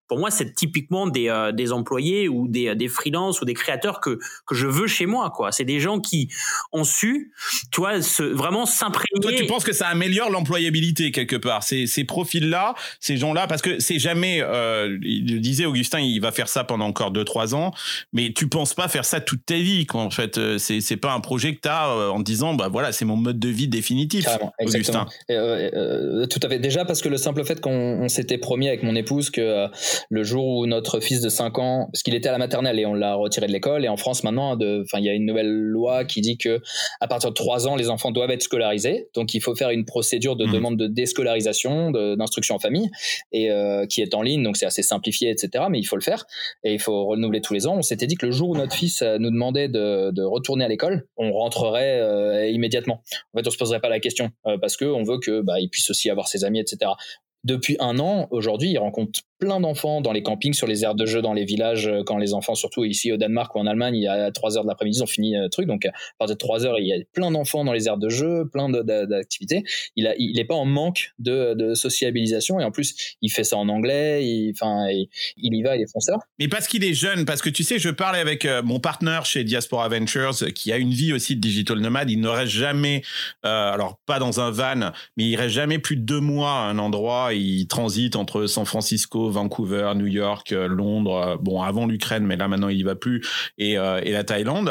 pour moi, c'est typiquement des, euh, des employés ou des, des freelances ou des créateurs que, que je veux chez moi, quoi. C'est des gens qui ont su, tu vois, se, vraiment s'imprégner. Toi, tu penses que ça améliore l'employabilité quelque part, ces, ces profils-là, ces gens-là, parce que c'est jamais, euh, il disait Augustin, il va faire ça pendant encore deux, trois ans, mais tu penses pas faire ça toute ta vie, quoi. En fait, c'est, c'est pas un projet que tu as euh, en disant, bah voilà, c'est mon mode de vie définitif. Carrément, exactement. Augustin. Euh, euh, tout à fait. Déjà parce que le simple fait qu'on on s'était promis avec mon épouse que euh, le jour où notre fils de cinq ans, parce qu'il était à la maternelle et on l'a retiré de l'école, et en France maintenant, de, enfin, il y a une nouvelle loi qui dit que à partir de trois ans, les enfants doivent être scolarisés. Donc il faut faire une procédure de mmh. demande de déscolarisation, de, d'instruction en famille, et euh, qui est en ligne, donc c'est assez simplifié, et cetera. Mais il faut le faire et il faut renouveler tous les ans. On s'était dit que le jour où notre fils nous demandait de, de retourner à l'école, on rentrerait euh, immédiatement. En fait, on se poserait pas la question euh, parce que on veut que bah, il puisse aussi avoir ses amis, et cetera. Depuis un an, aujourd'hui, il rencontre plein d'enfants dans les campings, sur les aires de jeu, dans les villages, quand les enfants, surtout ici au Danemark ou en Allemagne, il y a trois heures de l'après-midi, ils ont fini le truc. Donc, à partir de trois heures, il y a plein d'enfants dans les aires de jeu, plein de, de, d'activités. Il a, il est pas en manque de, de sociabilisation, et en plus, il fait ça en anglais, il, enfin, il, il y va, il est fonceur. Mais parce qu'il est jeune, parce que tu sais, je parlais avec euh, mon partenaire chez Diaspora Ventures, qui a une vie aussi de digital nomade. Il ne reste jamais, euh, alors pas dans un van, mais il reste jamais plus de deux mois à un endroit. Il transite entre San Francisco, Vancouver, New York, Londres, bon, avant l'Ukraine, mais là maintenant il y va plus, et, euh, et la Thaïlande.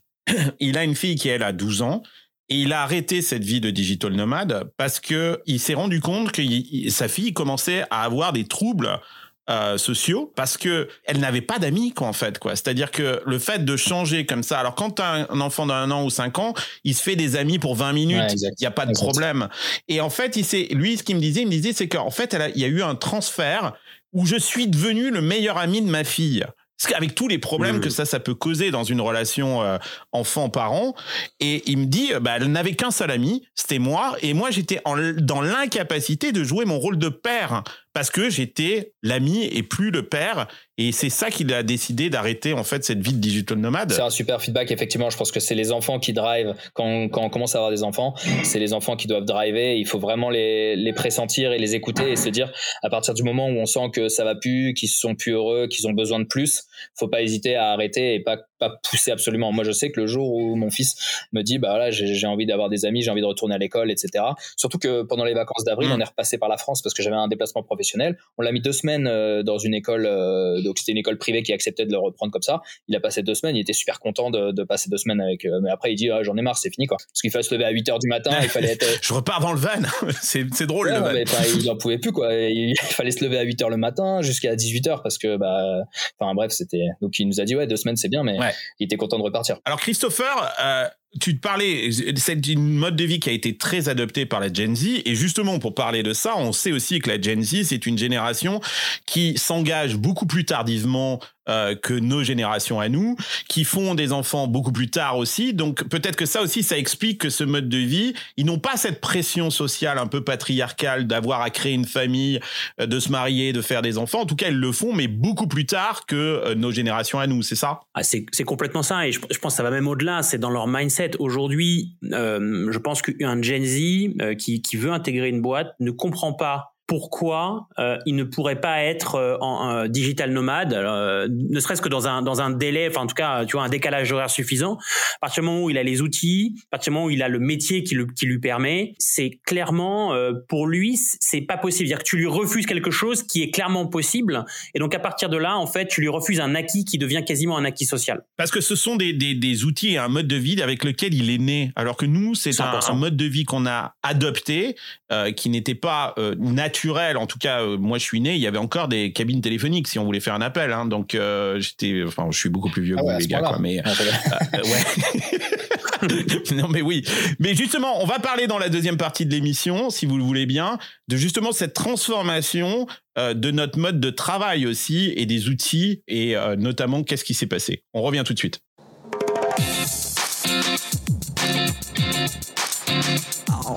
Il a une fille qui, elle, a douze ans, et il a arrêté cette vie de digital nomade parce que il s'est rendu compte que il, sa fille commençait à avoir des troubles Euh, sociaux, parce que elle n'avait pas d'amis, quoi, en fait, quoi. C'est-à-dire que le fait de changer comme ça, alors quand t'as un enfant d'un an ou cinq ans, il se fait des amis pour vingt minutes, il ouais, y a pas de exact. problème. Et en fait, il s'est, lui, ce qu'il me disait, il me disait, c'est qu'en fait, il y a eu un transfert où je suis devenu le meilleur ami de ma fille. Avec tous les problèmes mmh. que ça, ça peut causer dans une relation euh, enfant-parent. Et il me dit, bah, elle n'avait qu'un seul ami, c'était moi. Et moi, j'étais en, dans l'incapacité de jouer mon rôle de père parce que j'étais l'ami et plus le père. Et c'est ça qu'il a décidé d'arrêter, en fait, cette vie de digital nomade. C'est un super feedback, effectivement. Je pense que c'est les enfants qui drivent. Quand, quand on commence à avoir des enfants, c'est les enfants qui doivent driver. Il faut vraiment les, les pressentir et les écouter et se dire, à partir du moment où on sent que ça va plus, qu'ils sont plus heureux, qu'ils ont besoin de plus, faut pas hésiter à arrêter et pas, pas pousser absolument. Moi, je sais que le jour où mon fils me dit, bah voilà, j'ai, j'ai envie d'avoir des amis, j'ai envie de retourner à l'école, et cetera. Surtout que pendant les vacances d'avril, mmh. on est repassé par la France parce que j'avais un déplacement professionnel. On l'a mis deux semaines euh, dans une école, euh, donc c'était une école privée qui acceptait de le reprendre comme ça. Il a passé deux semaines, il était super content de, de passer deux semaines avec. Euh, mais après, il dit, ah, j'en ai marre, c'est fini, quoi. Parce qu'il fallait se lever à huit heures du matin, il fallait être. Je repars dans le van. c'est, c'est drôle, ouais, le van. Mais, il en pouvait plus, quoi. Il, il fallait se lever à huit heures le matin jusqu'à dix-huit heures parce que, bah, enfin, bref, c'était. Donc, il nous a dit, ouais, deux semaines, c'est bien, mais ouais. il était content de repartir. Alors, Christopher, euh, tu te parlais, c'est une mode de vie qui a été très adoptée par la Gen Z, et justement pour parler de ça, on sait aussi que la Gen Z, c'est une génération qui s'engage beaucoup plus tardivement euh, que nos générations à nous, qui font des enfants beaucoup plus tard aussi, donc peut-être que ça aussi, ça explique que ce mode de vie, ils n'ont pas cette pression sociale un peu patriarcale d'avoir à créer une famille, de se marier, de faire des enfants, en tout cas ils le font, mais beaucoup plus tard que euh, nos générations à nous, c'est ça? Ah, c'est, c'est complètement ça, et je, je pense que ça va même au-delà, c'est dans leur mindset. Aujourd'hui, euh, je pense qu'un Gen Z euh, qui, qui veut intégrer une boîte ne comprend pas pourquoi euh, il ne pourrait pas être euh, en euh, digital nomade, euh, ne serait-ce que dans un dans un délai, enfin en tout cas, tu vois, un décalage horaire suffisant. À partir du moment où il a les outils, à partir du moment où il a le métier qui le qui lui permet, c'est clairement euh, pour lui, c'est pas possible. C'est-à-dire que tu lui refuses quelque chose qui est clairement possible, et donc à partir de là, en fait, tu lui refuses un acquis qui devient quasiment un acquis social. Parce que ce sont des des, des outils et un mode de vie avec lequel il est né, alors que nous, c'est un, un mode de vie qu'on a adopté, euh, qui n'était pas euh, naturel. Naturel, en tout cas, euh, moi je suis né, il y avait encore des cabines téléphoniques si on voulait faire un appel, hein, donc euh, j'étais, enfin, je suis beaucoup plus vieux ah que ouais, vous les gars, quoi, mais euh, ouais. Non mais oui, mais justement, on va parler dans la deuxième partie de l'émission, si vous le voulez bien, de justement cette transformation euh, de notre mode de travail aussi et des outils et euh, notamment qu'est-ce qui s'est passé. On revient tout de suite. Oh.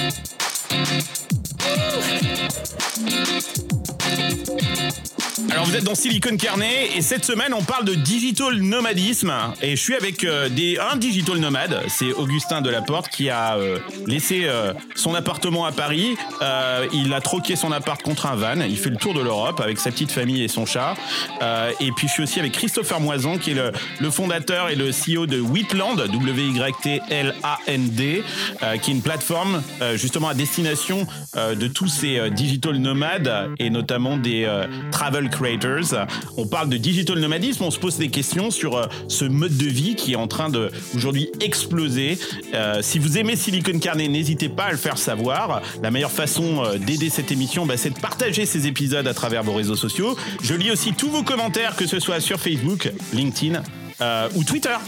Alors vous Vous êtes dans Silicon Carnet et cette semaine on parle de digital nomadisme et je suis avec euh, des, un digital nomade, c'est Augustin Delaporte qui a euh, laissé euh, son appartement à Paris, euh, il a troqué son appart contre un van, il fait le tour de l'Europe avec sa petite famille et son chat euh, et puis je suis aussi avec Christopher Moison qui est le, le fondateur et le C E O de Wheatland, W Y T L A N D, euh, qui est une plateforme euh, justement à destination euh, de tous ces euh, digital nomades et notamment des euh, travel creators. On parle de digital nomadisme, on se pose des questions sur euh, ce mode de vie qui est en train de aujourd'hui exploser. Euh, si vous aimez Silicon Carnet, n'hésitez pas à le faire savoir. La meilleure façon euh, d'aider cette émission, bah, c'est de partager ces épisodes à travers vos réseaux sociaux. Je lis aussi tous vos commentaires, que ce soit sur Facebook, LinkedIn euh, ou Twitter.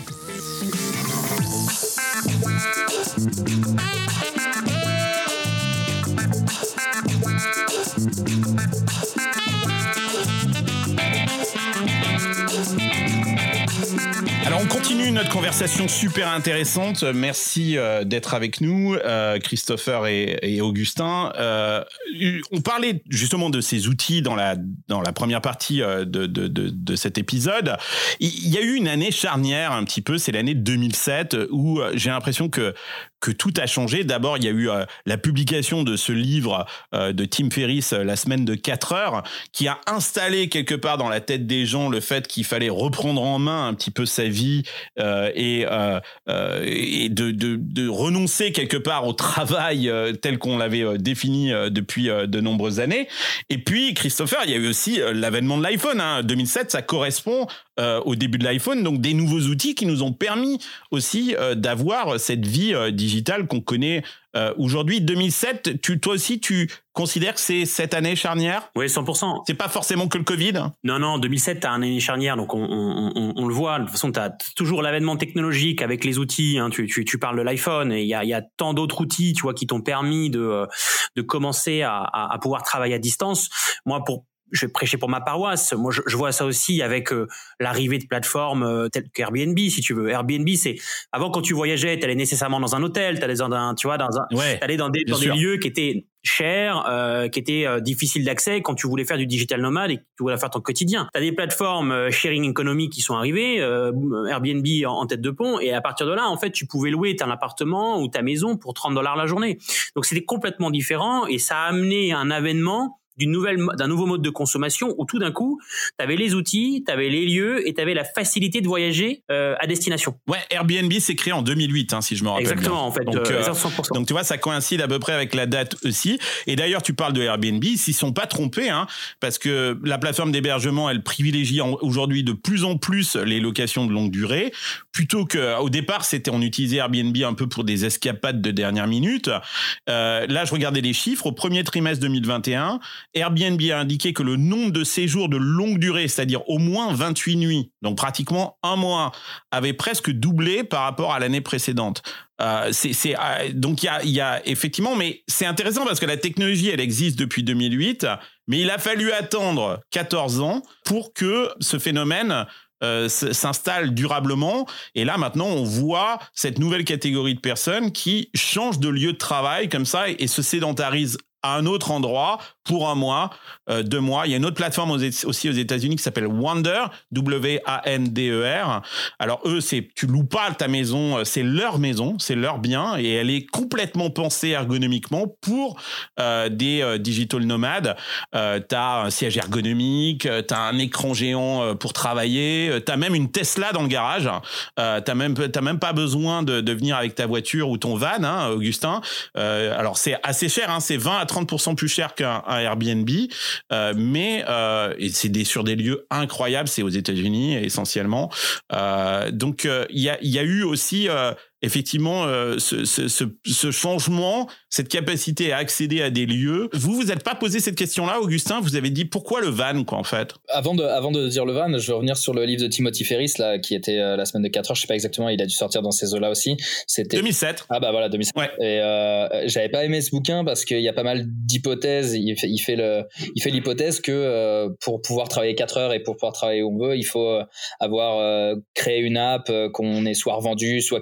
Alors on continue notre conversation super intéressante. Merci euh, d'être avec nous, euh, Christopher et, et Augustin. Euh, on parlait justement de ces outils dans la dans la première partie euh, de, de de de cet épisode. Il y a eu une année charnière un petit peu, c'est l'année deux mille sept où j'ai l'impression que que tout a changé. D'abord, il y a eu euh, la publication de ce livre euh, de Tim Ferriss, La semaine de quatre heures, qui a installé quelque part dans la tête des gens le fait qu'il fallait reprendre en main un petit peu sa vie euh, et, euh, euh, et de, de, de renoncer quelque part au travail euh, tel qu'on l'avait euh, défini euh, depuis euh, de nombreuses années. Et puis, Christopher, il y a eu aussi euh, l'avènement de l'iPhone. Hein. deux mille sept, ça correspond euh, au début de l'iPhone, donc des nouveaux outils qui nous ont permis aussi euh, d'avoir cette vie euh, digitale qu'on connaît euh, aujourd'hui. deux mille sept, tu, toi aussi, tu considères que c'est cette année charnière ? Oui, cent pour cent. C'est pas forcément que le Covid. Non, non, deux mille sept, t'as une année charnière, donc on, on, on, on le voit. De toute façon, t'as toujours l'avènement technologique avec les outils. Hein. Tu, tu, tu parles de l'iPhone et il y a, il y a tant d'autres outils, tu vois, qui t'ont permis de, de commencer à, à, à pouvoir travailler à distance. Moi, pour je vais prêcher pour ma paroisse. Moi, je, je vois ça aussi avec euh, l'arrivée de plateformes euh, telles qu'Airbnb, si tu veux. Airbnb, c'est avant quand tu voyageais, t'allais nécessairement dans un hôtel, t'allais dans un, tu vois, dans un, ouais, t'allais dans des dans des lieux qui étaient chers, euh, qui étaient euh, difficiles d'accès quand tu voulais faire du digital nomade et que tu voulais faire ton quotidien. T'as des plateformes euh, sharing economy qui sont arrivées, euh, Airbnb en, en tête de pont, et à partir de là, en fait, tu pouvais louer ton appartement ou ta maison pour trente dollars la journée. Donc c'était complètement différent et ça a amené un avènement d'une nouvelle, d'un nouveau mode de consommation où tout d'un coup, tu avais les outils, tu avais les lieux et tu avais la facilité de voyager euh, à destination. Ouais, Airbnb s'est créé en deux mille huit, hein, si je me rappelle Exactement, bien. en fait, donc, euh, euh, cent pour cent. Donc tu vois, ça coïncide à peu près avec la date aussi. Et d'ailleurs, tu parles de Airbnb, s'ils sont pas trompés, hein, parce que la plateforme d'hébergement, elle privilégie en, aujourd'hui de plus en plus les locations de longue durée, plutôt que au départ, c'était on utilisait Airbnb un peu pour des escapades de dernière minute. Euh, là, je regardais les chiffres au premier trimestre deux mille vingt et un, Airbnb a indiqué que le nombre de séjours de longue durée, c'est-à-dire au moins vingt-huit nuits, donc pratiquement un mois, avait presque doublé par rapport à l'année précédente. Euh, c'est, c'est, euh, donc il y a, y a effectivement, mais c'est intéressant parce que la technologie, elle existe depuis deux mille huit, mais il a fallu attendre quatorze ans pour que ce phénomène Euh, s'installe durablement. Et là, maintenant, on voit cette nouvelle catégorie de personnes qui changent de lieu de travail comme ça et, et se sédentarisent à un autre endroit pour un mois, euh, deux mois. Il y a une autre plateforme aux, aussi aux États-Unis qui s'appelle Wander, W A N D E R. Alors eux, c'est tu loues pas ta maison, c'est leur maison, c'est leur bien et elle est complètement pensée ergonomiquement pour euh, des euh, digital nomades. Euh, t'as un siège ergonomique, t'as un écran géant pour travailler, t'as même une Tesla dans le garage. Euh, t'as même t'as même pas besoin de, de venir avec ta voiture ou ton van, hein, Augustin. Euh, alors c'est assez cher, hein, c'est vingt à trente pour cent plus cher qu'un un Airbnb, euh, mais euh, et c'est des, sur des lieux incroyables, c'est aux États-Unis essentiellement. Euh, donc il euh, y, a, y a eu aussi euh, effectivement euh, ce, ce, ce, ce changement, cette capacité à accéder à des lieux. Vous vous êtes pas posé cette question-là, Augustin? Vous avez dit pourquoi le van, quoi, en fait? Avant de, avant de dire le van, je vais revenir sur le livre de Timothy Ferriss, là, qui était euh, la semaine de quatre heures. Je sais pas exactement, il a dû sortir dans ces eaux-là aussi. C'était deux mille sept. Ah bah voilà, deux mille sept. Ouais. Et euh, j'avais pas aimé ce bouquin parce qu'il y a pas mal d'hypothèses. Il fait, il fait le, il fait l'hypothèse que euh, pour pouvoir travailler quatre heures et pour pouvoir travailler où on veut, il faut avoir euh, créé une app euh, qu'on ait soit revendue, soit qui génère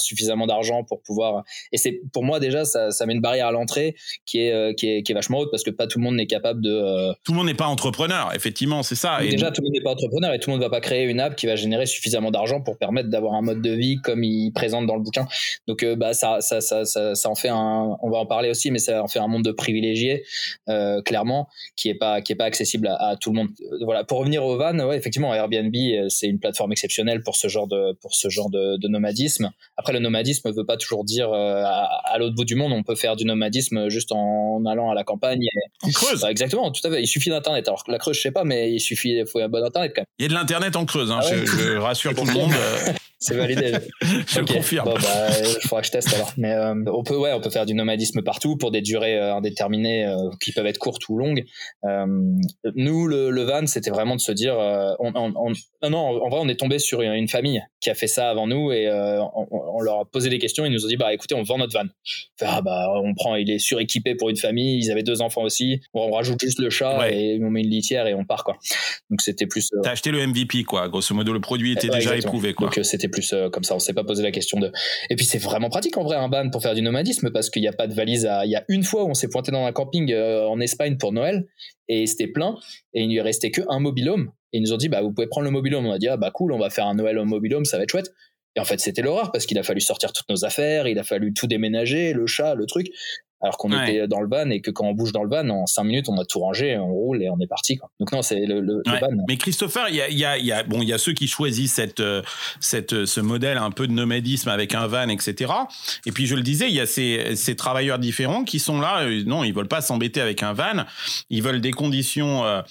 suffisamment d'argent pour pouvoir. Et c'est pour moi déjà ça, ça met une barrière à l'entrée qui est euh, qui est qui est vachement haute parce que pas tout le monde n'est capable de. Euh... Tout le monde n'est pas entrepreneur, effectivement, c'est ça. Et déjà, nous... tout le monde n'est pas entrepreneur et tout le monde ne va pas créer une app qui va générer suffisamment d'argent pour permettre d'avoir un mode de vie comme il présente dans le bouquin. Donc euh, bah ça ça ça ça ça en fait un. On va en parler aussi, mais ça en fait un monde de privilégiés euh, clairement qui est pas qui est pas accessible à, à tout le monde. Voilà. Pour revenir au van, ouais, effectivement, Airbnb c'est une plateforme exceptionnelle pour ce genre de pour ce genre de, de nomadisme. Après, le nomadisme ne veut pas toujours dire euh, à, à l'autre bout du monde. On peut faire du nomadisme juste en allant à la campagne. Et... En Creuse. Bah, exactement, tout à fait. Il suffit d'internet. Alors la Creuse, je sais pas, mais il suffit, il faut un bon internet quand même. Il y a de l'internet en Creuse. Hein, ah ouais. je, je rassure tout le monde. C'est validé. Je okay. confirme. Bon, bah, il faudra que je teste alors. Mais euh, on peut, ouais, on peut faire du nomadisme partout pour des durées euh, indéterminées euh, qui peuvent être courtes ou longues. Euh, nous, le, le van, c'était vraiment de se dire, euh, on, on, on, non, non, en vrai, on est tombé sur une, une famille qui a fait ça avant nous et euh, on, on leur a posé des questions. Ils nous ont dit, bah, écoutez, on vend notre van. Ah, bah, on prend, il est suréquipé pour une famille. Ils avaient deux enfants aussi. On, on rajoute juste le chat ouais. et on met une litière et on part, quoi. Donc c'était plus. Euh... T'as acheté le M V P, quoi. Grosso modo, le produit était ouais, déjà exactement. éprouvé, quoi. Donc euh, c'était plus euh, comme ça, on s'est pas posé la question de. Et puis c'est vraiment pratique en vrai un van pour faire du nomadisme parce qu'il y a pas de valise à. Il y a une fois où on s'est pointé dans un camping euh, en Espagne pour Noël et c'était plein et il ne lui restait que un mobil-home et ils nous ont dit bah vous pouvez prendre le mobil-home. On a dit ah bah cool, on va faire un Noël au mobil-home, ça va être chouette. Et en fait c'était l'horreur parce qu'il a fallu sortir toutes nos affaires, il a fallu tout déménager, le chat, le truc. Alors qu'on ouais. était dans le van et que quand on bouge dans le van, en cinq minutes, on a tout rangé, on roule et on est parti, quoi. Donc non, c'est le, le, ouais. le van. Mais Christopher, il y a, il y a, il y a, bon, il y a ceux qui choisissent cette, cette, ce modèle un peu de nomadisme avec un van, et cetera. Et puis je le disais, il y a ces, ces travailleurs différents qui sont là. Non, ils veulent pas s'embêter avec un van. Ils veulent des conditions euh,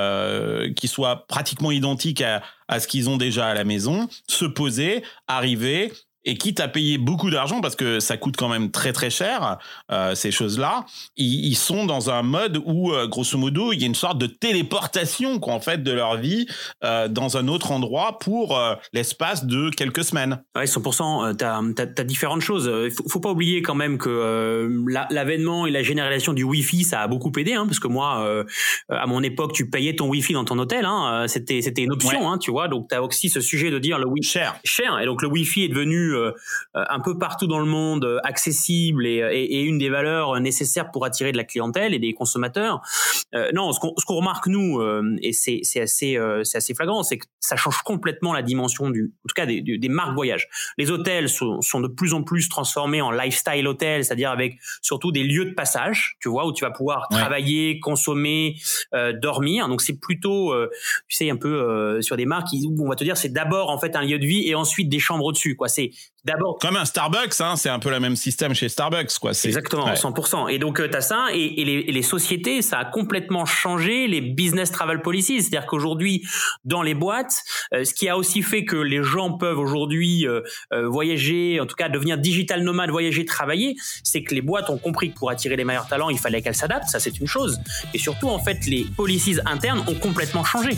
euh, qui soient pratiquement identiques à, à ce qu'ils ont déjà à la maison. Se poser, arriver. Et quitte à payer beaucoup d'argent, parce que ça coûte quand même très très cher, euh, ces choses-là, ils, ils sont dans un mode où, euh, grosso modo, il y a une sorte de téléportation, quoi, en fait, de leur vie euh, dans un autre endroit pour euh, l'espace de quelques semaines. Ouais, cent pour cent, euh, t'as, t'as, t'as différentes choses. Il faut, faut pas oublier quand même que euh, la, l'avènement et la généralisation du Wi-Fi, ça a beaucoup aidé, hein, parce que moi, euh, à mon époque, tu payais ton Wi-Fi dans ton hôtel, hein, c'était, c'était une option, ouais. hein, tu vois, donc t'as aussi ce sujet de dire le Wi-Fi cher, cher, et donc le Wi-Fi est devenu Euh, un peu partout dans le monde, euh, accessible et, et, et une des valeurs nécessaires pour attirer de la clientèle et des consommateurs. Euh, non, ce qu'on, ce qu'on remarque nous, euh, et c'est, c'est assez, euh, c'est assez flagrant, c'est que ça change complètement la dimension du, en tout cas des, des, des marques voyage. Les hôtels sont, sont de plus en plus transformés en lifestyle hôtel, c'est-à-dire avec surtout des lieux de passage, tu vois, où tu vas pouvoir ouais. travailler, consommer, euh, dormir. Donc c'est plutôt, euh, tu sais, un peu euh, sur des marques où on va te dire c'est d'abord en fait un lieu de vie et ensuite des chambres au-dessus, quoi. C'est d'abord comme un Starbucks, hein, c'est un peu le même système chez Starbucks, quoi. C'est... Exactement, ouais. cent pour cent. Et donc, euh, t'as ça, et, et, les, et les sociétés, ça a complètement changé les business travel policies. C'est-à-dire qu'aujourd'hui, dans les boîtes, euh, ce qui a aussi fait que les gens peuvent aujourd'hui euh, euh, voyager, en tout cas devenir digital nomade, voyager, travailler, c'est que les boîtes ont compris que pour attirer les meilleurs talents, il fallait qu'elles s'adaptent. Ça, c'est une chose. Et surtout, en fait, les policies internes ont complètement changé.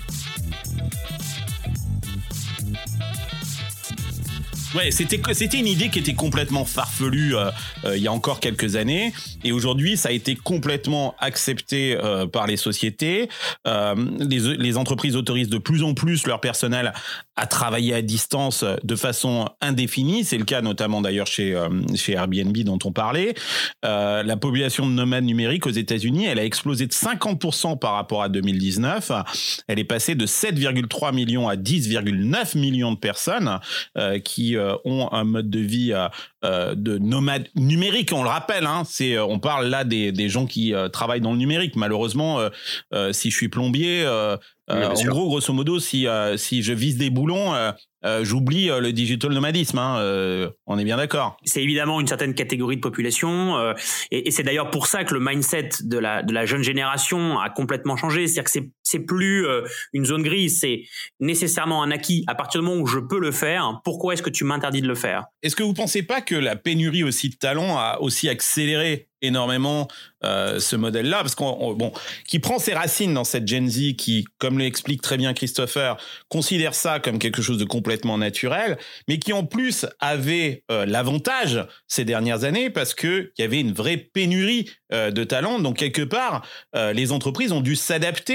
Ouais, c'était c'était une idée qui était complètement farfelue euh, euh, il y a encore quelques années, et aujourd'hui ça a été complètement accepté euh, par les sociétés. Euh, les les entreprises autorisent de plus en plus leur personnel à travailler à distance de façon indéfinie. C'est le cas notamment d'ailleurs chez euh, chez Airbnb dont on parlait. Euh, la population de nomades numériques aux États-Unis, elle a explosé de cinquante pour cent par rapport à deux mille dix-neuf. Elle est passée de sept virgule trois millions à dix virgule neuf millions de personnes euh, qui euh, ont un mode de vie euh, euh, de nomade numérique. On le rappelle, hein, c'est on parle là des des gens qui euh, travaillent dans le numérique. Malheureusement, euh, euh, si je suis plombier, euh, euh, en gros, grosso modo, si euh, si je vise des boulons, euh, Euh, j'oublie euh, le digital nomadisme, hein, euh, on est bien d'accord. C'est évidemment une certaine catégorie de population, euh, et, et c'est d'ailleurs pour ça que le mindset de la de la jeune génération a complètement changé. C'est-à-dire que c'est c'est plus euh, une zone grise, c'est nécessairement un acquis. À partir du moment où je peux le faire, pourquoi est-ce que tu m'interdis de le faire ? Est-ce que vous pensez pas que la pénurie aussi de talents a aussi accéléré énormément euh, ce modèle-là, parce qu'on on, bon, qui prend ses racines dans cette Gen Z qui, comme l'explique très bien Christopher, considère ça comme quelque chose de complètement naturel, mais qui en plus avait euh, l'avantage ces dernières années parce que il y avait une vraie pénurie euh, de talents. Donc quelque part, euh, les entreprises ont dû s'adapter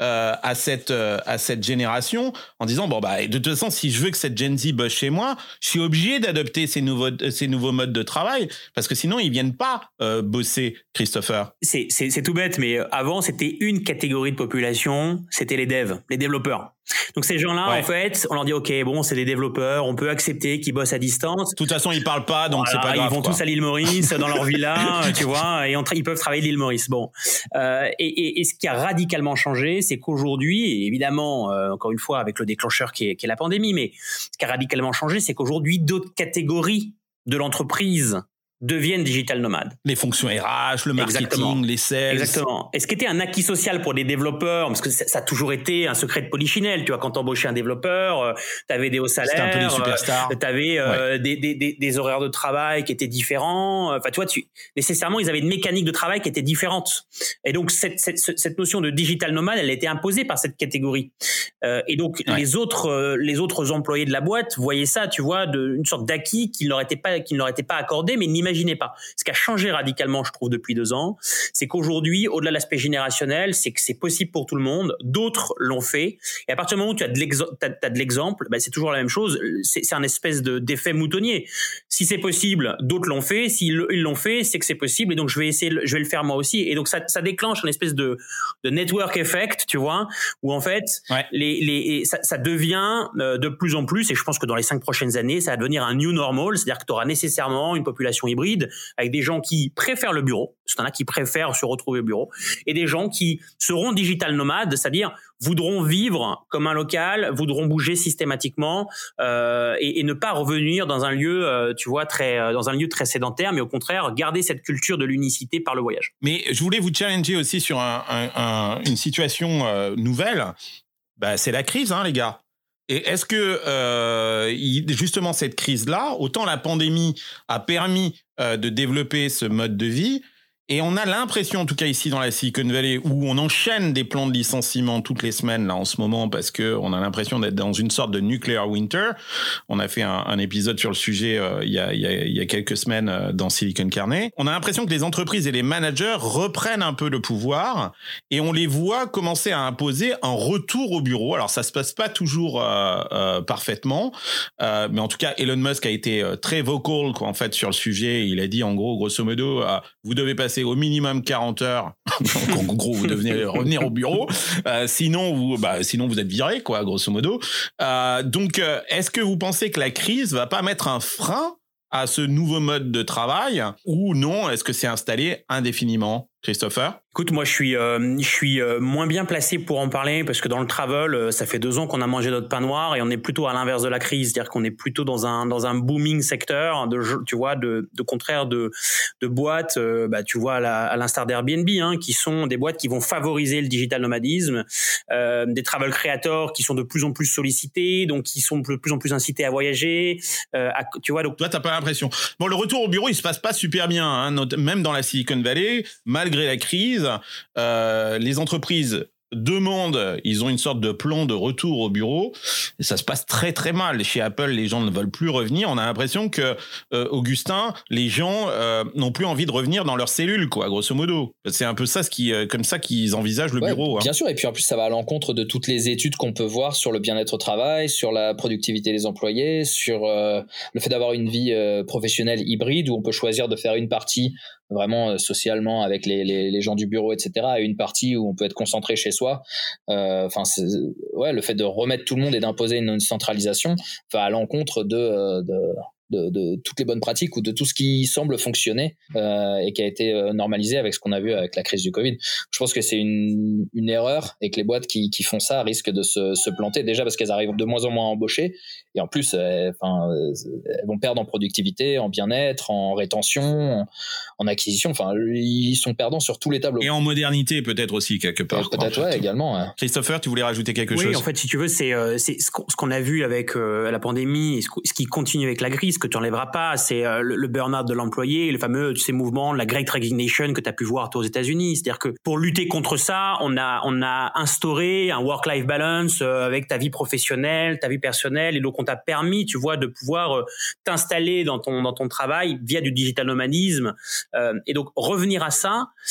euh, à cette euh, à cette génération en disant bon bah de toute façon si je veux que cette Gen Z bosse chez moi, je suis obligé d'adopter ces nouveaux ces nouveaux modes de travail parce que sinon ils viennent pas euh, bosser. Christopher, c'est c'est c'est tout bête, mais avant c'était une catégorie de population, c'était les devs, les développeurs. Donc ces gens-là, ouais. en fait, on leur dit ok, bon, c'est des développeurs, on peut accepter qu'ils bossent à distance. De toute façon, ils parlent pas, donc voilà, c'est pas grave. Ils vont quoi. tous à l'île Maurice dans leur villa, tu vois, et tra- ils peuvent travailler de l'île Maurice. Bon, euh, et, et, et ce qui a radicalement changé, c'est qu'aujourd'hui, et évidemment, euh, encore une fois, avec le déclencheur qui est, qui est la pandémie, mais ce qui a radicalement changé, c'est qu'aujourd'hui, d'autres catégories de l'entreprise deviennent digital nomades. Les fonctions R H, le marketing, Exactement. les sales. Exactement. Et ce qui était un acquis social pour des développeurs, parce que ça, ça a toujours été un secret de polichinelle, tu vois, quand t'embauchais un développeur, euh, t'avais des hauts salaires. C'était un peu les superstars. Euh, t'avais euh, ouais. des, des, des, des horaires de travail qui étaient différents. Enfin, tu vois, tu, nécessairement, ils avaient une mécanique de travail qui était différente. Et donc, cette, cette, cette notion de digital nomade, elle a été imposée par cette catégorie. Euh, et donc, ouais. les autres, euh, les autres employés de la boîte voyaient ça, tu vois, de, une sorte d'acquis qui ne leur était pas, qui ne leur était pas accordé, mais n'imaginez pas. Ce qui a changé radicalement, je trouve, depuis deux ans, c'est qu'aujourd'hui, au-delà de l'aspect générationnel, c'est que c'est possible pour tout le monde. D'autres l'ont fait. Et à partir du moment où tu as de l'exemple, t'as, t'as de l'exemple, bah, c'est toujours la même chose. C'est, c'est un espèce de, d'effet moutonnier. Si c'est possible, d'autres l'ont fait. S'ils ils l'ont fait, c'est que c'est possible. Et donc, je vais essayer, je vais le faire moi aussi. Et donc, ça, ça déclenche une espèce de, de network effect, tu vois, où en fait, ouais. les, les, ça, ça devient de plus en plus, et je pense que dans les cinq prochaines années, ça va devenir un new normal. C'est-à-dire que tu auras nécessairement une population hybride avec des gens qui préfèrent le bureau, parce qu'il y en a qui préfèrent se retrouver au bureau, et des gens qui seront digital nomades, c'est-à-dire voudront vivre comme un local, voudront bouger systématiquement euh, et, et ne pas revenir dans un lieu, euh, tu vois, très dans un lieu très sédentaire, mais au contraire garder cette culture de l'unicité par le voyage. Mais je voulais vous challenger aussi sur un, un, un, une situation euh, nouvelle. Bah, c'est la crise, hein, les gars. Et est-ce que euh, justement cette crise-là, autant la pandémie a permis euh, de développer ce mode de vie, et on a l'impression, en tout cas ici dans la Silicon Valley, où on enchaîne des plans de licenciement toutes les semaines là en ce moment parce que on a l'impression d'être dans une sorte de nuclear winter. On a fait un, un épisode sur le sujet euh, il y a il y a il y a quelques semaines euh, dans Silicon Carnet. On a l'impression que les entreprises et les managers reprennent un peu le pouvoir et on les voit commencer à imposer un retour au bureau. Alors ça se passe pas toujours euh, euh, parfaitement, euh, mais en tout cas Elon Musk a été euh, très vocal quoi en fait sur le sujet. Il a dit en gros grosso modo euh, vous devez passer au minimum quarante heures. Donc, en gros, vous devez revenir au bureau. Euh, sinon, vous, bah, sinon, vous êtes viré, quoi, grosso modo. Euh, donc, euh, est-ce que vous pensez que la crise va pas mettre un frein à ce nouveau mode de travail ou non? Est-ce que c'est installé indéfiniment? Christopher? Écoute, moi, je suis, euh, je suis euh, moins bien placé pour en parler parce que dans le travel, euh, ça fait deux ans qu'on a mangé notre pain noir et on est plutôt à l'inverse de la crise, c'est-à-dire qu'on est plutôt dans un dans un booming secteur de, tu vois, de, de contraire de de boîtes, euh, bah, tu vois, à, la, à l'instar d'Airbnb, hein, qui sont des boîtes qui vont favoriser le digital nomadisme, euh, des travel creators qui sont de plus en plus sollicités, donc qui sont de plus en plus incités à voyager, euh, à, tu vois. Donc toi, t'as pas l'impression. Bon, le retour au bureau, il se passe pas super bien, hein, même dans la Silicon Valley, malgré Malgré la crise, euh, les entreprises demandent, ils ont une sorte de plan de retour au bureau et ça se passe très très mal. Chez Apple, les gens ne veulent plus revenir. On a l'impression que, euh, Augustin, les gens euh, n'ont plus envie de revenir dans leur cellule, quoi, grosso modo. C'est un peu ça, ce qui, euh, comme ça qu'ils envisagent le ouais, bureau. Bien hein. sûr, et puis en plus, ça va à l'encontre de toutes les études qu'on peut voir sur le bien-être au travail, sur la productivité des employés, sur euh, le fait d'avoir une vie euh, professionnelle hybride où on peut choisir de faire une partie vraiment euh, socialement avec les, les, les gens du bureau, et cetera, et une partie où on peut être concentré chez soi. Enfin, euh, ouais, le fait de remettre tout le monde et d'imposer une, une centralisation va à l'encontre de, de De, de toutes les bonnes pratiques ou de tout ce qui semble fonctionner euh, et qui a été euh, normalisé avec ce qu'on a vu avec la crise du Covid. Je pense que c'est une, une erreur et que les boîtes qui, qui font ça risquent de se, se planter déjà parce qu'elles arrivent de moins en moins à embaucher et en plus euh, enfin, euh, elles vont perdre en productivité, en bien-être, en rétention, en, en acquisition. Enfin, ils sont perdants sur tous les tableaux. Et en modernité peut-être aussi quelque part. Et peut-être, quoi, ouais, également. Ouais. Christopher, tu voulais rajouter quelque oui, chose? Oui, en fait, si tu veux, c'est, euh, c'est ce, qu'on, ce qu'on a vu avec euh, la pandémie et ce, ce qui continue avec la crise, que tu enlèveras pas, c'est euh, le, le burn-out de l'employé, le fameux, tu sais, mouvement, la Great Resignation que tu as pu voir toi aux États-Unis. C'est-à-dire que pour lutter contre ça, on a on a instauré un work-life balance euh, avec ta vie professionnelle, ta vie personnelle, et donc on t'a permis, tu vois, de pouvoir euh, t'installer dans ton dans ton travail via du digital nomadisme. Euh, et donc revenir à ça,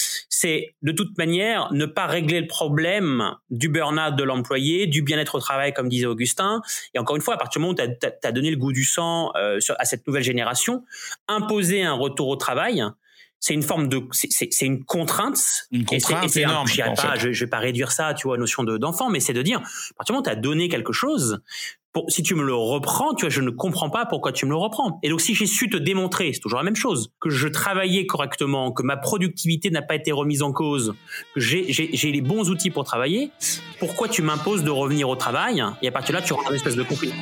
c'est de toute manière ne pas régler le problème du burn-out de l'employé, du bien-être au travail, comme disait Augustin. Et encore une fois, à partir du moment où tu as donné le goût du sang euh, sur, à cette nouvelle génération, imposer un retour au travail, c'est une forme de, c'est, c'est une contrainte. Une contrainte et c'est, et c'est énorme. Un, pas, je, je vais pas réduire ça, tu vois, notion de, d'enfant, mais c'est de dire, à partir du moment où tu as donné quelque chose, pour, si tu me le reprends, tu vois, je ne comprends pas pourquoi tu me le reprends. Et donc, si j'ai su te démontrer, c'est toujours la même chose, que je travaillais correctement, que ma productivité n'a pas été remise en cause, que j'ai, j'ai, j'ai les bons outils pour travailler, pourquoi tu m'imposes de revenir au travail? Et à partir de là, tu rentres dans une espèce de conflit.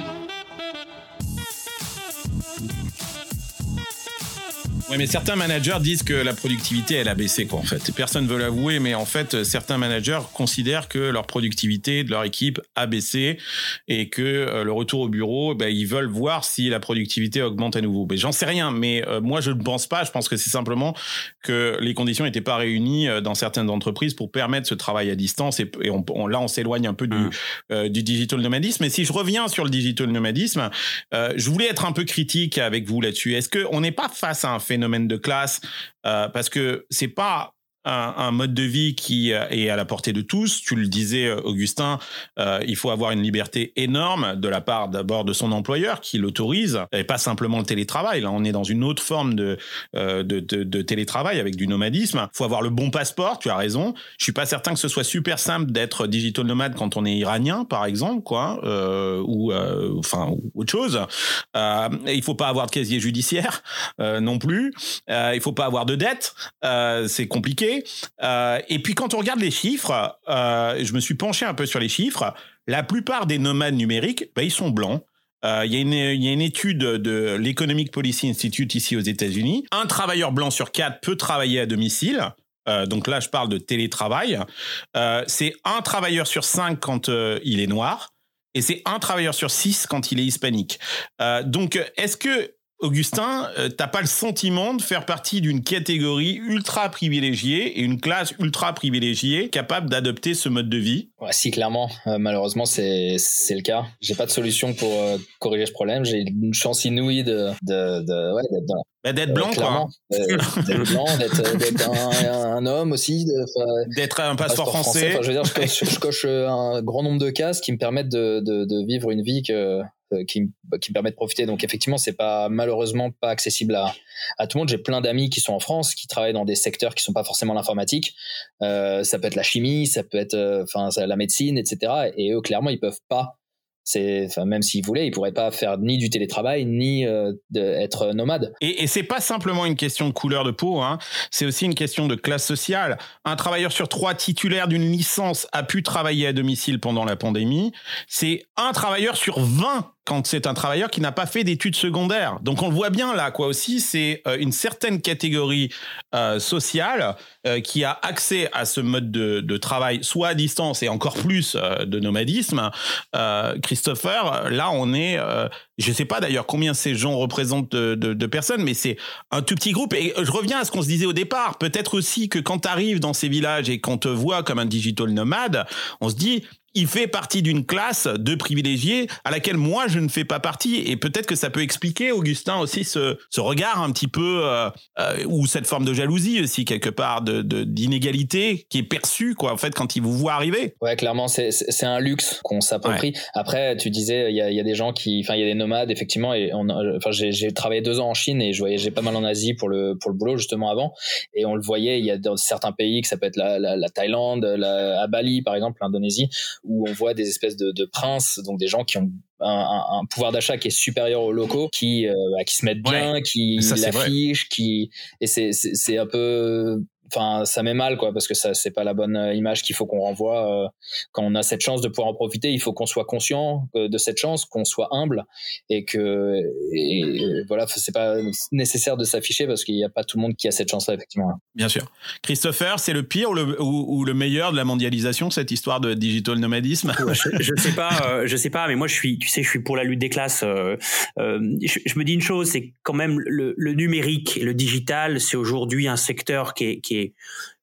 Oui, mais certains managers disent que la productivité, elle a baissé, quoi, en fait. Personne ne veut l'avouer, mais en fait, certains managers considèrent que leur productivité de leur équipe a baissé et que euh, le retour au bureau, ben, ils veulent voir si la productivité augmente à nouveau. Ben, j'en sais rien, mais euh, moi, je ne pense pas. Je pense que c'est simplement que les conditions n'étaient pas réunies euh, dans certaines entreprises pour permettre ce travail à distance. Et, et on, on, là, on s'éloigne un peu du, mmh. euh, du digital nomadisme. Mais si je reviens sur le digital nomadisme, euh, je voulais être un peu critique avec vous là-dessus. Est-ce qu'on n'est pas face à un phénomène phénomène de classe euh, parce que c'est pas un, un mode de vie qui est à la portée de tous. Tu le disais, Augustin, euh, il faut avoir une liberté énorme de la part d'abord de son employeur qui l'autorise, et pas simplement le télétravail. Là, on est dans une autre forme de, euh, de, de, de télétravail avec du nomadisme. Il faut avoir le bon passeport, tu as raison. Je suis pas certain que ce soit super simple d'être digital nomade quand on est iranien, par exemple, quoi, euh, ou euh, enfin autre chose. Euh, il faut pas avoir de casier judiciaire euh, non plus. Euh, il faut pas avoir de dette. Euh, c'est compliqué. Euh, et puis quand on regarde les chiffres, euh, je me suis penché un peu sur les chiffres. La plupart des nomades numériques, ben, ils sont blancs. Euh, il y a une, il y a une étude de l'Economic Policy Institute ici aux États-Unis. Un travailleur blanc sur quatre peut travailler à domicile. Euh, donc là, je parle de télétravail. Euh, c'est un travailleur sur cinq quand euh, il est noir. Et c'est un travailleur sur six quand il est hispanique. Euh, donc, est-ce que Augustin, euh, t'as pas le sentiment de faire partie d'une catégorie ultra privilégiée et une classe ultra privilégiée capable d'adopter ce mode de vie? Ouais, si, clairement. Euh, malheureusement, c'est c'est le cas. J'ai pas de solution pour euh, corriger ce problème. J'ai une chance inouïe de de, de ouais d'être dans, bah, d'être blanc, euh, quoi. Euh, d'être blanc, d'être, d'être un, un homme aussi, de, d'être un passeport, passeport français. français. Enfin, je veux dire, je coche, je coche un grand nombre de cases qui me permettent de de, de vivre une vie que qui me, qui me permet de profiter. Donc effectivement, c'est pas malheureusement pas accessible à, à tout le monde. J'ai plein d'amis qui sont en France, qui travaillent dans des secteurs qui sont pas forcément l'informatique. Euh, ça peut être la chimie, ça peut être enfin euh, la médecine, et cetera. Et eux, clairement, ils peuvent pas. C'est, enfin, même s'ils voulaient, ils pourraient pas faire ni du télétravail ni euh, de, être nomade. Et, et c'est pas simplement une question de couleur de peau, hein. C'est aussi une question de classe sociale. Un travailleur sur trois titulaire d'une licence a pu travailler à domicile pendant la pandémie. C'est un travailleur sur vingt quand c'est un travailleur qui n'a pas fait d'études secondaires. Donc on le voit bien là, quoi aussi, c'est euh, une certaine catégorie euh, sociale euh, qui a accès à ce mode de, de travail, soit à distance et encore plus euh, de nomadisme. Euh, Christopher, là on est, euh, je ne sais pas d'ailleurs combien ces gens représentent de, de, de personnes, mais c'est un tout petit groupe. Et je reviens à ce qu'on se disait au départ, peut-être aussi que quand tu arrives dans ces villages et qu'on te voit comme un digital nomade, on se dit... il fait partie d'une classe de privilégiés à laquelle moi je ne fais pas partie, et peut-être que ça peut expliquer, Augustin, aussi ce, ce regard un petit peu euh, euh, ou cette forme de jalousie aussi quelque part de, de d'inégalité qui est perçue, quoi, en fait, quand ils vous voient arriver. Ouais, clairement, c'est c'est un luxe qu'on s'approprie. Ouais. Après, tu disais il y a il y a des gens qui, enfin il y a des nomades effectivement, et on, enfin j'ai j'ai travaillé deux ans en Chine et je voyageais pas mal en Asie pour le pour le boulot justement avant, et on le voyait, il y a dans certains pays que ça peut être la la, la Thaïlande, la, à Bali par exemple, l'Indonésie, où on voit des espèces de, de princes, donc des gens qui ont un, un, un pouvoir d'achat qui est supérieur aux locaux, qui euh, qui se mettent bien, ouais, qui l'affichent, qui et c'est c'est c'est un peu, enfin ça met mal, quoi, parce que ça c'est pas la bonne image qu'il faut qu'on renvoie. Euh, quand on a cette chance de pouvoir en profiter, il faut qu'on soit conscient de cette chance, qu'on soit humble, et que et, et voilà, c'est pas nécessaire de s'afficher parce qu'il y a pas tout le monde qui a cette chance-là, effectivement. Bien sûr. Christopher, c'est le pire ou le, ou, ou le meilleur de la mondialisation, cette histoire de digital nomadisme? je, je sais pas, euh, je sais pas, mais moi je suis, tu sais, je suis pour la lutte des classes. Euh, euh, je, je me dis une chose, c'est quand même le, le numérique et le digital, c'est aujourd'hui un secteur qui est, qui est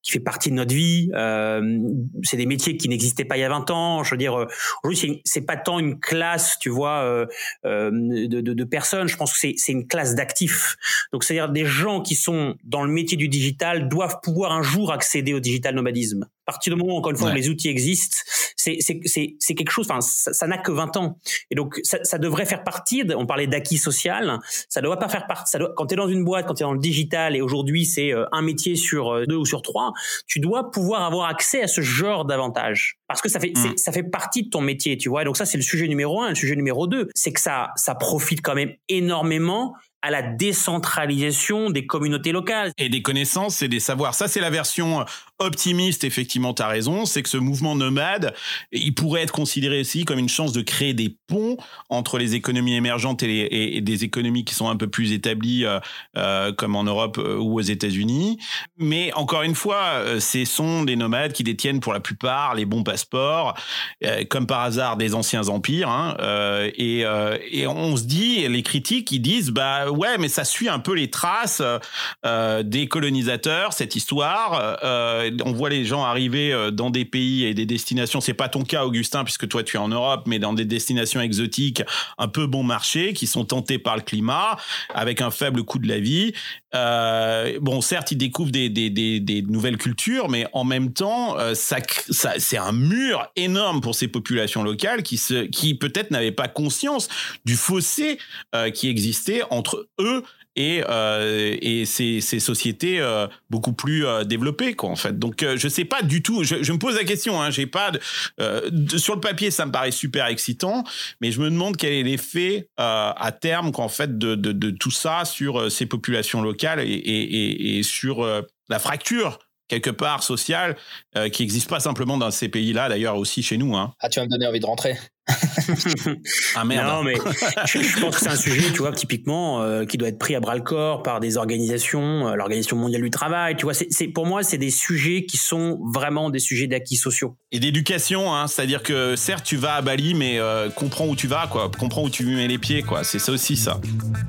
qui fait partie de notre vie. Euh, c'est des métiers qui n'existaient pas il y a vingt ans. Je veux dire, aujourd'hui, c'est, c'est pas tant une classe, tu vois, euh, euh, de, de, de personnes. Je pense que c'est, c'est une classe d'actifs. Donc, c'est-à-dire des gens qui sont dans le métier du digital doivent pouvoir un jour accéder au digital nomadisme. À partir du moment, encore une fois, ouais. où les outils existent, c'est, c'est, c'est, c'est quelque chose, enfin, ça, ça n'a que vingt ans. Et donc, ça, ça devrait faire partie, de, on parlait d'acquis social, ça ne doit pas faire partie, ça doit, quand tu es dans une boîte, quand tu es dans le digital, et aujourd'hui, c'est un métier sur deux ou sur trois, tu dois pouvoir avoir accès à ce genre d'avantages. Parce que ça fait, mmh. ça fait partie de ton métier, tu vois. Et donc ça, c'est le sujet numéro un. Le sujet numéro deux, c'est que ça, ça profite quand même énormément à la décentralisation des communautés locales. Et des connaissances et des savoirs. Ça, c'est la version optimiste, effectivement, tu as raison. C'est que ce mouvement nomade, il pourrait être considéré aussi comme une chance de créer des ponts entre les économies émergentes et, les, et, et des économies qui sont un peu plus établies, euh, euh, comme en Europe euh, ou aux États-Unis. Mais encore une fois, euh, ce sont des nomades qui détiennent pour la plupart les bons passeports, euh, comme par hasard des anciens empires. Hein, euh, et, euh, et on se dit, les critiques, ils disent, bah ouais, mais ça suit un peu les traces euh, des colonisateurs, cette histoire. Euh, on voit les gens arriver dans des pays et des destinations. C'est pas ton cas, Augustin, puisque toi tu es en Europe, mais dans des destinations exotiques, un peu bon marché, qui sont tentés par le climat, avec un faible coût de la vie. Euh, bon, certes, ils découvrent des, des, des, des nouvelles cultures, mais en même temps, euh, ça, ça, c'est un mur énorme pour ces populations locales qui, se, qui peut-être n'avaient pas conscience du fossé euh, qui existait entre eux et euh, et ces ces sociétés euh, beaucoup plus euh, développées, quoi, en fait. Donc euh, je sais pas du tout, je, je me pose la question, hein, j'ai pas de, euh, de, sur le papier ça me paraît super excitant, mais je me demande quel est l'effet euh, à terme, qu'en fait, de de de tout ça sur euh, ces populations locales et et et, et sur euh, la fracture quelque part sociale euh, qui n'existe pas simplement dans ces pays-là, d'ailleurs aussi chez nous. Hein. Ah, tu vas me donner envie de rentrer. Ah merde. Non, mais je, je pense que c'est un sujet, tu vois, typiquement, euh, qui doit être pris à bras le corps par des organisations, euh, l'Organisation mondiale du travail. Tu vois, c'est, c'est pour moi, c'est des sujets qui sont vraiment des sujets d'acquis sociaux et d'éducation. Hein, c'est-à-dire que certes, tu vas à Bali, mais euh, comprends où tu vas, quoi. Comprends où tu mets les pieds, quoi. C'est ça aussi, ça.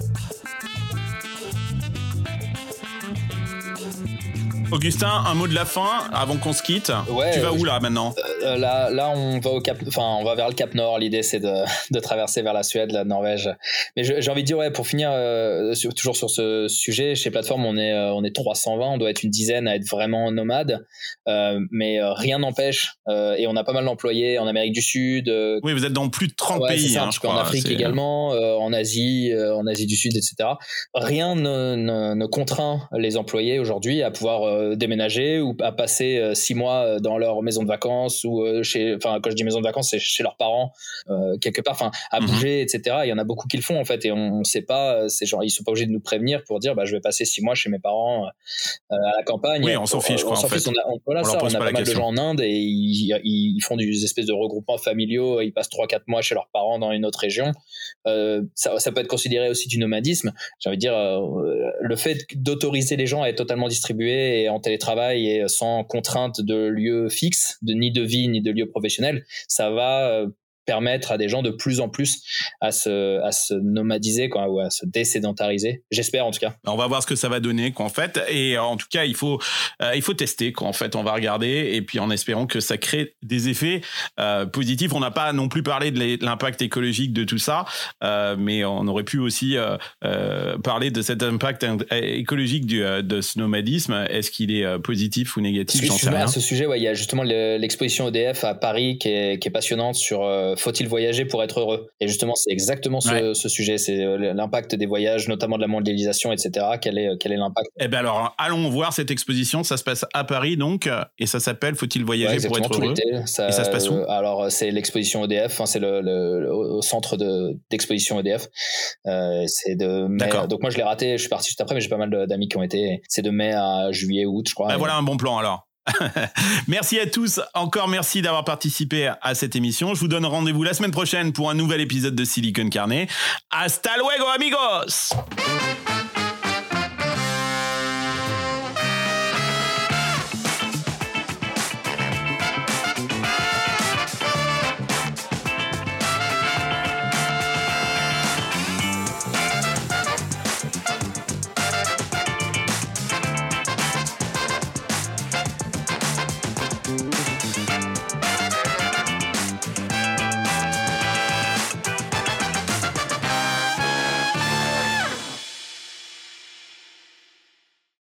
Augustin, un mot de la fin avant qu'on se quitte. Ouais, tu vas où là maintenant ? euh, là, là, on va au Cap, enfin, on va vers le Cap Nord. L'idée, c'est de, de traverser vers la Suède, la Norvège. Mais je, j'ai envie de dire, ouais, pour finir, euh, sur, toujours sur ce sujet, chez Plateforme, on est, euh, on est trois cent vingt. On doit être une dizaine à être vraiment nomades. Euh, mais euh, rien n'empêche. Euh, et on a pas mal d'employés en Amérique du Sud. Euh, oui, vous êtes dans plus de trente ouais, pays. C'est ça, hein, un je crois, en Afrique c'est... également, euh, en Asie, euh, en Asie du Sud, et cetera. Rien ne, ne, ne contraint les employés aujourd'hui à pouvoir euh, déménager ou à passer euh, six mois dans leur maison de vacances ou euh, chez, enfin quand je dis maison de vacances, c'est chez leurs parents euh, quelque part, enfin à bouger, mm-hmm. et cetera. Il y en a beaucoup qui le font en fait et on, on sait pas, c'est genre ils sont pas obligés de nous prévenir pour dire bah je vais passer six mois chez mes parents euh, à la campagne. Oui, on s'en fiche quoi. On s'en fiche. On a, on, voilà, on ça, on a pas, pas mal question. de gens en Inde et ils, ils, ils font des espèces de regroupements familiaux. Ils passent trois quatre mois chez leurs parents dans une autre région. Euh, ça, ça peut être considéré aussi du nomadisme. J'ai envie de dire euh, le fait d'autoriser les gens à être totalement distribués et en télétravail et sans contrainte de lieu fixe, de, ni de vie, ni de lieu professionnel, ça va euh, permettre à des gens de plus en plus à se, à se nomadiser, quoi, ou à se désédentariser. J'espère, en tout cas. On va voir ce que ça va donner, quoi, en fait. Et en tout cas, il faut, euh, il faut tester, quoi, en fait. On va regarder et puis en espérant que ça crée des effets euh, positifs. On n'a pas non plus parlé de l'impact écologique de tout ça, euh, mais on aurait pu aussi euh, euh, parler de cet impact écologique du, de ce nomadisme. Est-ce qu'il est positif ou négatif ? J'en sais rien. À ce sujet, ouais, il y a justement le, l'exposition E D F à Paris qui est, qui est passionnante sur euh, faut-il voyager pour être heureux ? Et justement, c'est exactement ce, ouais. ce sujet, c'est l'impact des voyages, notamment de la mondialisation, et cetera. Quel est, quel est l'impact ? Eh ben alors, allons voir cette exposition. Ça se passe à Paris, donc, et ça s'appelle Faut-il voyager ouais, pour être heureux ? Ça, et ça se passe où ? euh, Alors, c'est l'exposition E D F, hein, c'est le, le, le au centre de, d'exposition E D F. Euh, c'est de mai, donc moi, je l'ai raté, je suis parti juste après, mais j'ai pas mal d'amis qui ont été. C'est de mai à juillet, août, je crois. Ben et... voilà un bon plan alors. Merci à tous, encore merci d'avoir participé à cette émission. Je vous donne rendez-vous la semaine prochaine pour un nouvel épisode de Silicon Carnet. Hasta luego amigos.